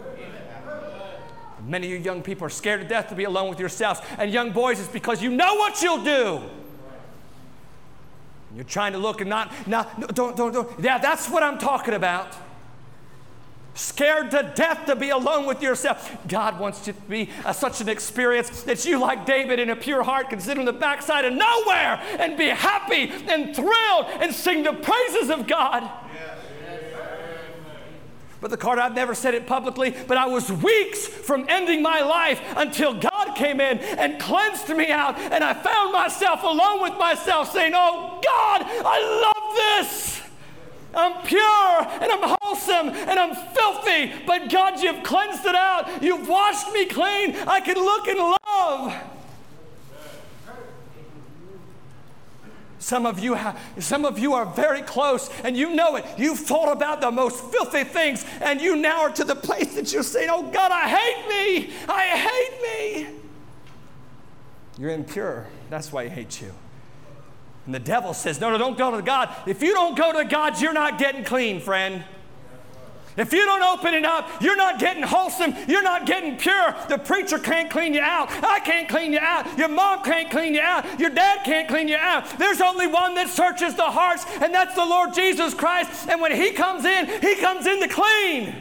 Many of you young people are scared to death to be alone with yourselves. And young boys, it's because you know what you'll do. You're trying to look and not, not don't, don't, don't. Yeah, that's what I'm talking about. Scared to death to be alone with yourself. God wants you to be uh, such an experience that you, like David, in a pure heart, can sit on the backside of nowhere and be happy and thrilled and sing the praises of God. Brother Carter, I've never said it publicly, but I was weeks from ending my life until God came in and cleansed me out, and I found myself alone with myself saying, oh God, I love this. I'm pure and I'm wholesome and I'm filthy, but God, you've cleansed it out. You've washed me clean. I can look and love. Some of you have, some of you are very close, and you know it. You've thought about the most filthy things, and you now are to the place that you're saying, oh God, I hate me. I hate me. You're impure. That's why he hates you. And the devil says, no, no, don't go to God. If you don't go to God, you're not getting clean, friend. If you don't open it up, you're not getting wholesome. You're not getting pure. The preacher can't clean you out. I can't clean you out. Your mom can't clean you out. Your dad can't clean you out. There's only one that searches the hearts, and that's the Lord Jesus Christ. And when he comes in, he comes in to clean.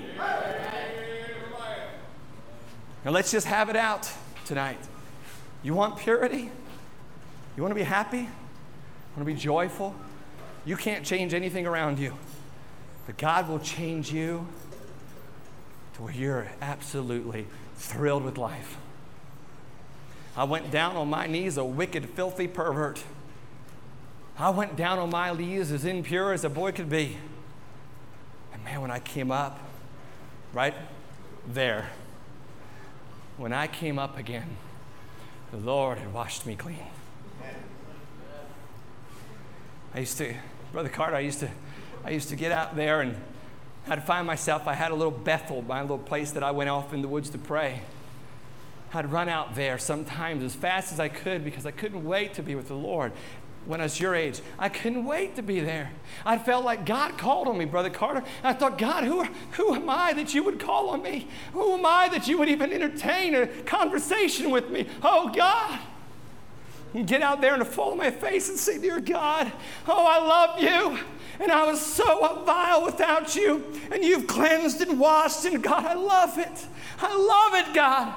Now let's just have it out tonight. You want purity? You want to be happy? You want to be joyful? You can't change anything around you. But God will change you to where you're absolutely thrilled with life. I went down on my knees, a wicked, filthy pervert. I went down on my knees as impure as a boy could be. And man, when I came up, right there, when I came up again, the Lord had washed me clean. I used to, Brother Carter, I used to, I used to get out there and I'd find myself, I had a little Bethel, my little place that I went off in the woods to pray. I'd run out there sometimes as fast as I could because I couldn't wait to be with the Lord. When I was your age, I couldn't wait to be there. I felt like God called on me, Brother Carter. I thought, God, who, who am I that you would call on me? Who am I that you would even entertain a conversation with me? Oh, God. And get out there and fall on my face and say, dear God, oh, I love you. And I was so vile without you. And you've cleansed and washed. And God, I love it. I love it, God.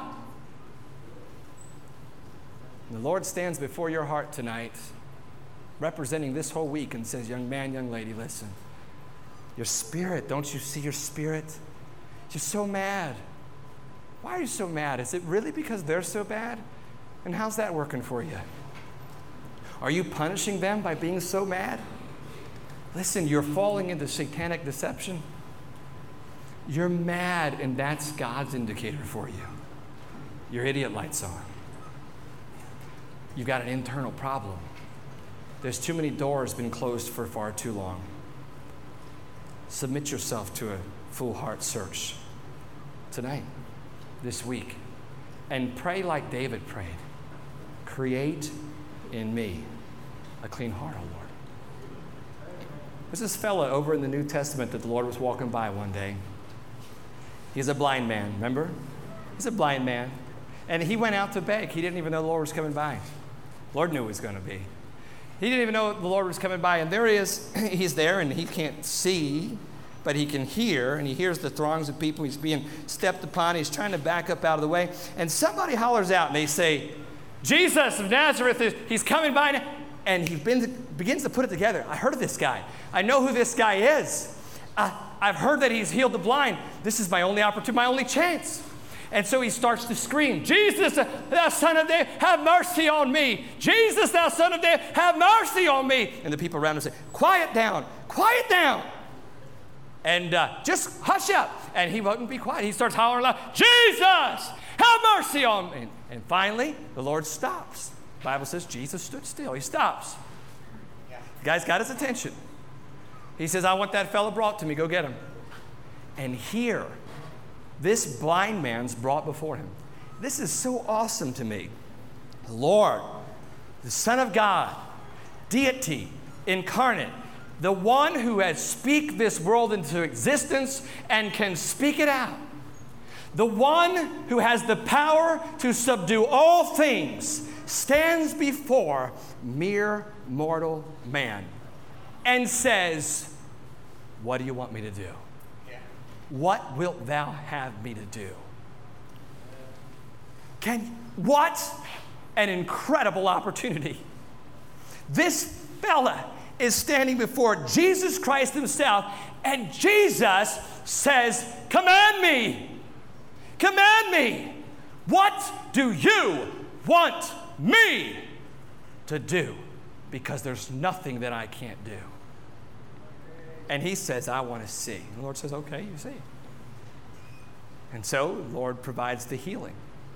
And the Lord stands before your heart tonight, representing this whole week, and says, young man, young lady, listen. Your spirit, don't you see your spirit? You're so mad. Why are you so mad? Is it really because they're so bad? And how's that working for you? Are you punishing them by being so mad? Listen, you're falling into satanic deception. You're mad, and that's God's indicator for you. Your idiot light's on. You've got an internal problem. There's too many doors been closed for far too long. Submit yourself to a full heart search tonight, this week, and pray like David prayed. Create in me a clean heart, O Lord. There's this fella over in the New Testament that the Lord was walking by one day. He's a blind man, remember? He's a blind man. And he went out to beg. He didn't even know the Lord was coming by. The Lord knew it was going to be. He didn't even know the Lord was coming by. And there he is. He's there, and he can't see, but he can hear. And he hears the throngs of people. He's being stepped upon. He's trying to back up out of the way. And somebody hollers out, and they say, Jesus of Nazareth, is, he's coming by now. And he begins to put it together. I heard of this guy. I know who this guy is. Uh, I've heard that he's healed the blind. This is my only opportunity, my only chance. And so he starts to scream, Jesus, thou son of David, have mercy on me. Jesus, thou son of David, have mercy on me. And the people around him say, quiet down, quiet down. And uh, just hush up. And he wouldn't be quiet. He starts hollering loud, Jesus, have mercy on me. And, and finally, the Lord stops. The Bible says Jesus stood still. He stops. The guy's got his attention. He says, I want that fella brought to me. Go get him. And here, this blind man's brought before him. This is so awesome to me. The Lord, the Son of God, deity, incarnate, the one who has speak this world into existence and can speak it out. The one who has the power to subdue all things stands before mere mortal man and says, what do you want me to do? What wilt thou have me to do? Can, what an incredible opportunity. This fella is standing before Jesus Christ himself, and Jesus says, command me, command me. What do you want me to do? Because there's nothing that I can't do. And he says, I want to see. And the Lord says, okay, you see. And so the Lord provides the healing.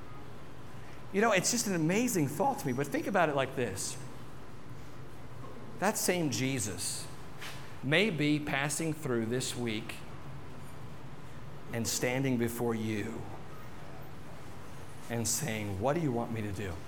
You know, it's just an amazing thought to me, but think about it like this. that same Jesus may be passing through this week and standing before you and saying, what do you want me to do?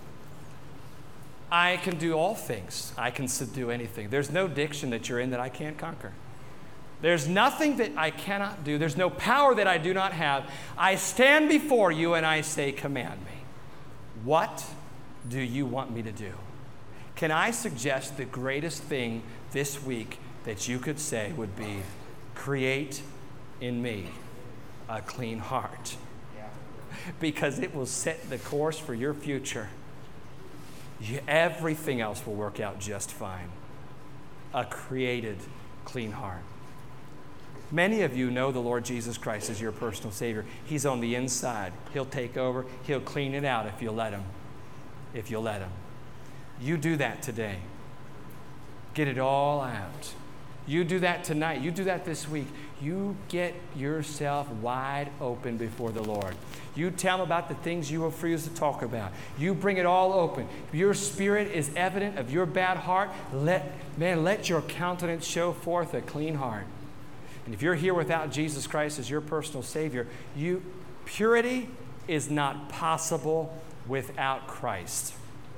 I can do all things. I can subdue anything. There's no addiction that you're in that I can't conquer. There's nothing that I cannot do. There's no power that I do not have. I stand before you and I say, command me. What do you want me to do? Can I suggest the greatest thing this week that you could say would be, create in me a clean heart? Yeah. Because it will set the course for your future. You, everything else will work out just fine. A created clean heart. Many of you know the Lord Jesus Christ as your personal Savior. He's on the inside. He'll take over. He'll clean it out if you'll let Him. If you'll let Him. You do that today. Get it all out. You do that tonight. You do that this week. You get yourself wide open before the Lord. You tell Him about the things you refuse to talk about. You bring it all open. Your spirit is evident of your bad heart. Let, man, let your countenance show forth a clean heart. And if you're here without Jesus Christ as your personal Savior, you, purity is not possible without Christ.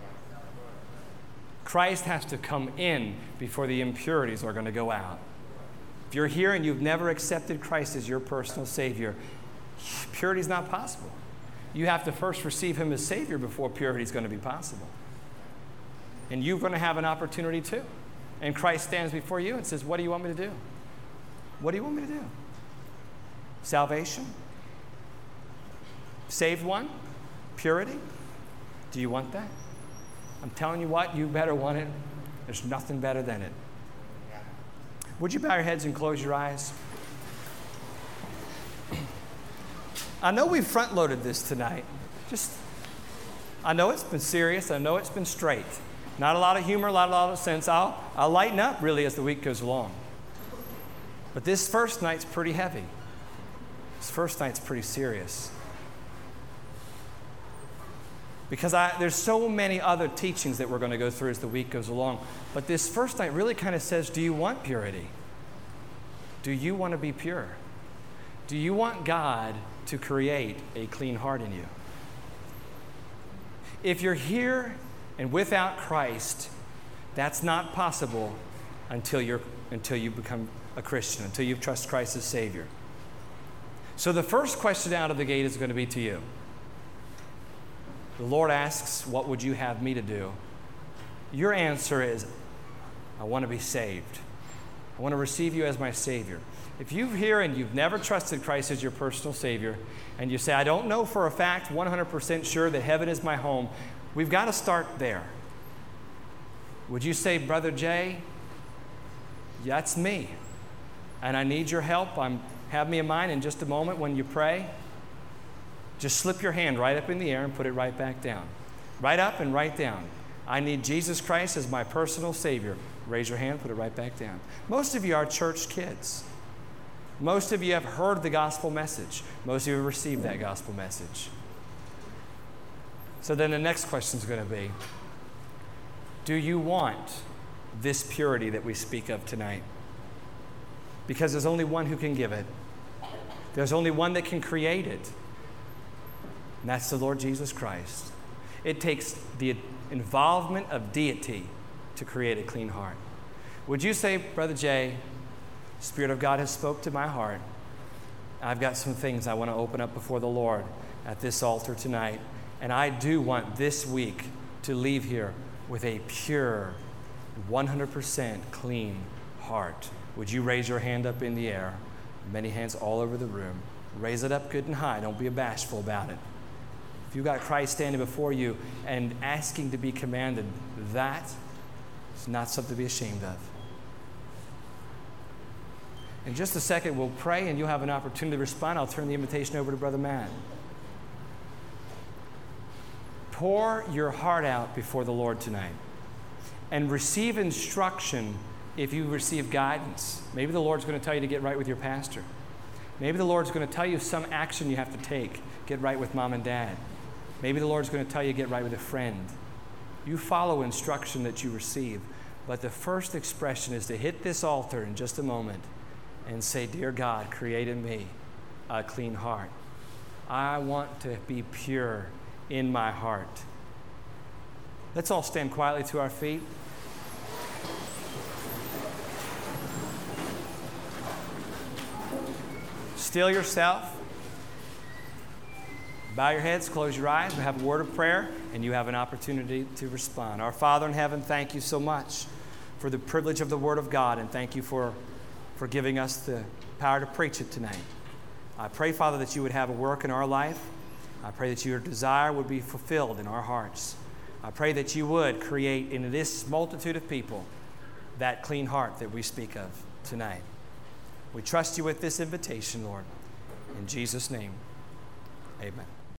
Christ has to come in before the impurities are going to go out. If you're here and you've never accepted Christ as your personal Savior, purity is not possible. You have to first receive Him as Savior before purity is going to be possible. And you're going to have an opportunity too. And Christ stands before you and says, what do you want me to do? What do you want me to do? Salvation? Saved one? Purity? Do you want that? I'm telling you what, you better want it. There's nothing better than it. Would you bow your heads and close your eyes? I know we front-loaded this tonight. Just, I know it's been serious. I know it's been straight. Not a lot of humor, a lot, a lot of sense. I'll, I'll lighten up, really, as the week goes along. But this first night's pretty heavy. This first night's pretty serious. Because I, there's so many other teachings that we're going to go through as the week goes along. But this first night really kind of says, do you want purity? Do you want to be pure? Do you want God to create a clean heart in you? If you're here and without Christ, that's not possible until you're until you become a Christian, until you trust Christ as Savior. So the first question out of the gate is going to be to you. The Lord asks, what would you have me to do? Your answer is, I want to be saved. I want to receive you as my Savior. If you're here and you've never trusted Christ as your personal Savior, and you say, I don't know for a fact, one hundred percent sure that heaven is my home, we've got to start there. Would you say, Brother Jay, that's me, and I need your help. I'm, have me in mind in just a moment when you pray. Just slip your hand right up in the air and put it right back down. Right up and right down. I need Jesus Christ as my personal Savior. Raise your hand, put it right back down. Most of you are church kids. Most of you have heard the gospel message. Most of you have received that gospel message. So then the next question is going to be, do you want this purity that we speak of tonight? Because there's only one who can give it. There's only one that can create it. And that's the Lord Jesus Christ. It takes the involvement of deity to create a clean heart. Would you say, Brother Jay, Spirit of God has spoke to my heart. I've got some things I want to open up before the Lord at this altar tonight. And I do want this week to leave here with a pure, one hundred percent clean heart. Would you raise your hand up in the air? Many hands all over the room. Raise it up good and high. Don't be bashful about it. If you've got Christ standing before you and asking to be commanded, that is not something to be ashamed of. In just a second, we'll pray and you'll have an opportunity to respond. I'll turn the invitation over to Brother Matt. Pour your heart out before the Lord tonight and receive instruction if you receive guidance. Maybe the Lord's going to tell you to get right with your pastor. Maybe the Lord's going to tell you some action you have to take. Get right with mom and dad. Maybe the Lord's going to tell you to get right with a friend. You follow instruction that you receive. But the first expression is to hit this altar in just a moment and say, "Dear God, create in me a clean heart. I want to be pure in my heart." Let's all stand quietly to our feet. Still yourself. Bow your heads, close your eyes. We have a word of prayer, and you have an opportunity to respond. Our Father in heaven, thank you so much for the privilege of the Word of God, and thank you for, for giving us the power to preach it tonight. I pray, Father, that you would have a work in our life. I pray that your desire would be fulfilled in our hearts. I pray that you would create in this multitude of people that clean heart that we speak of tonight. We trust you with this invitation, Lord. In Jesus' name, amen.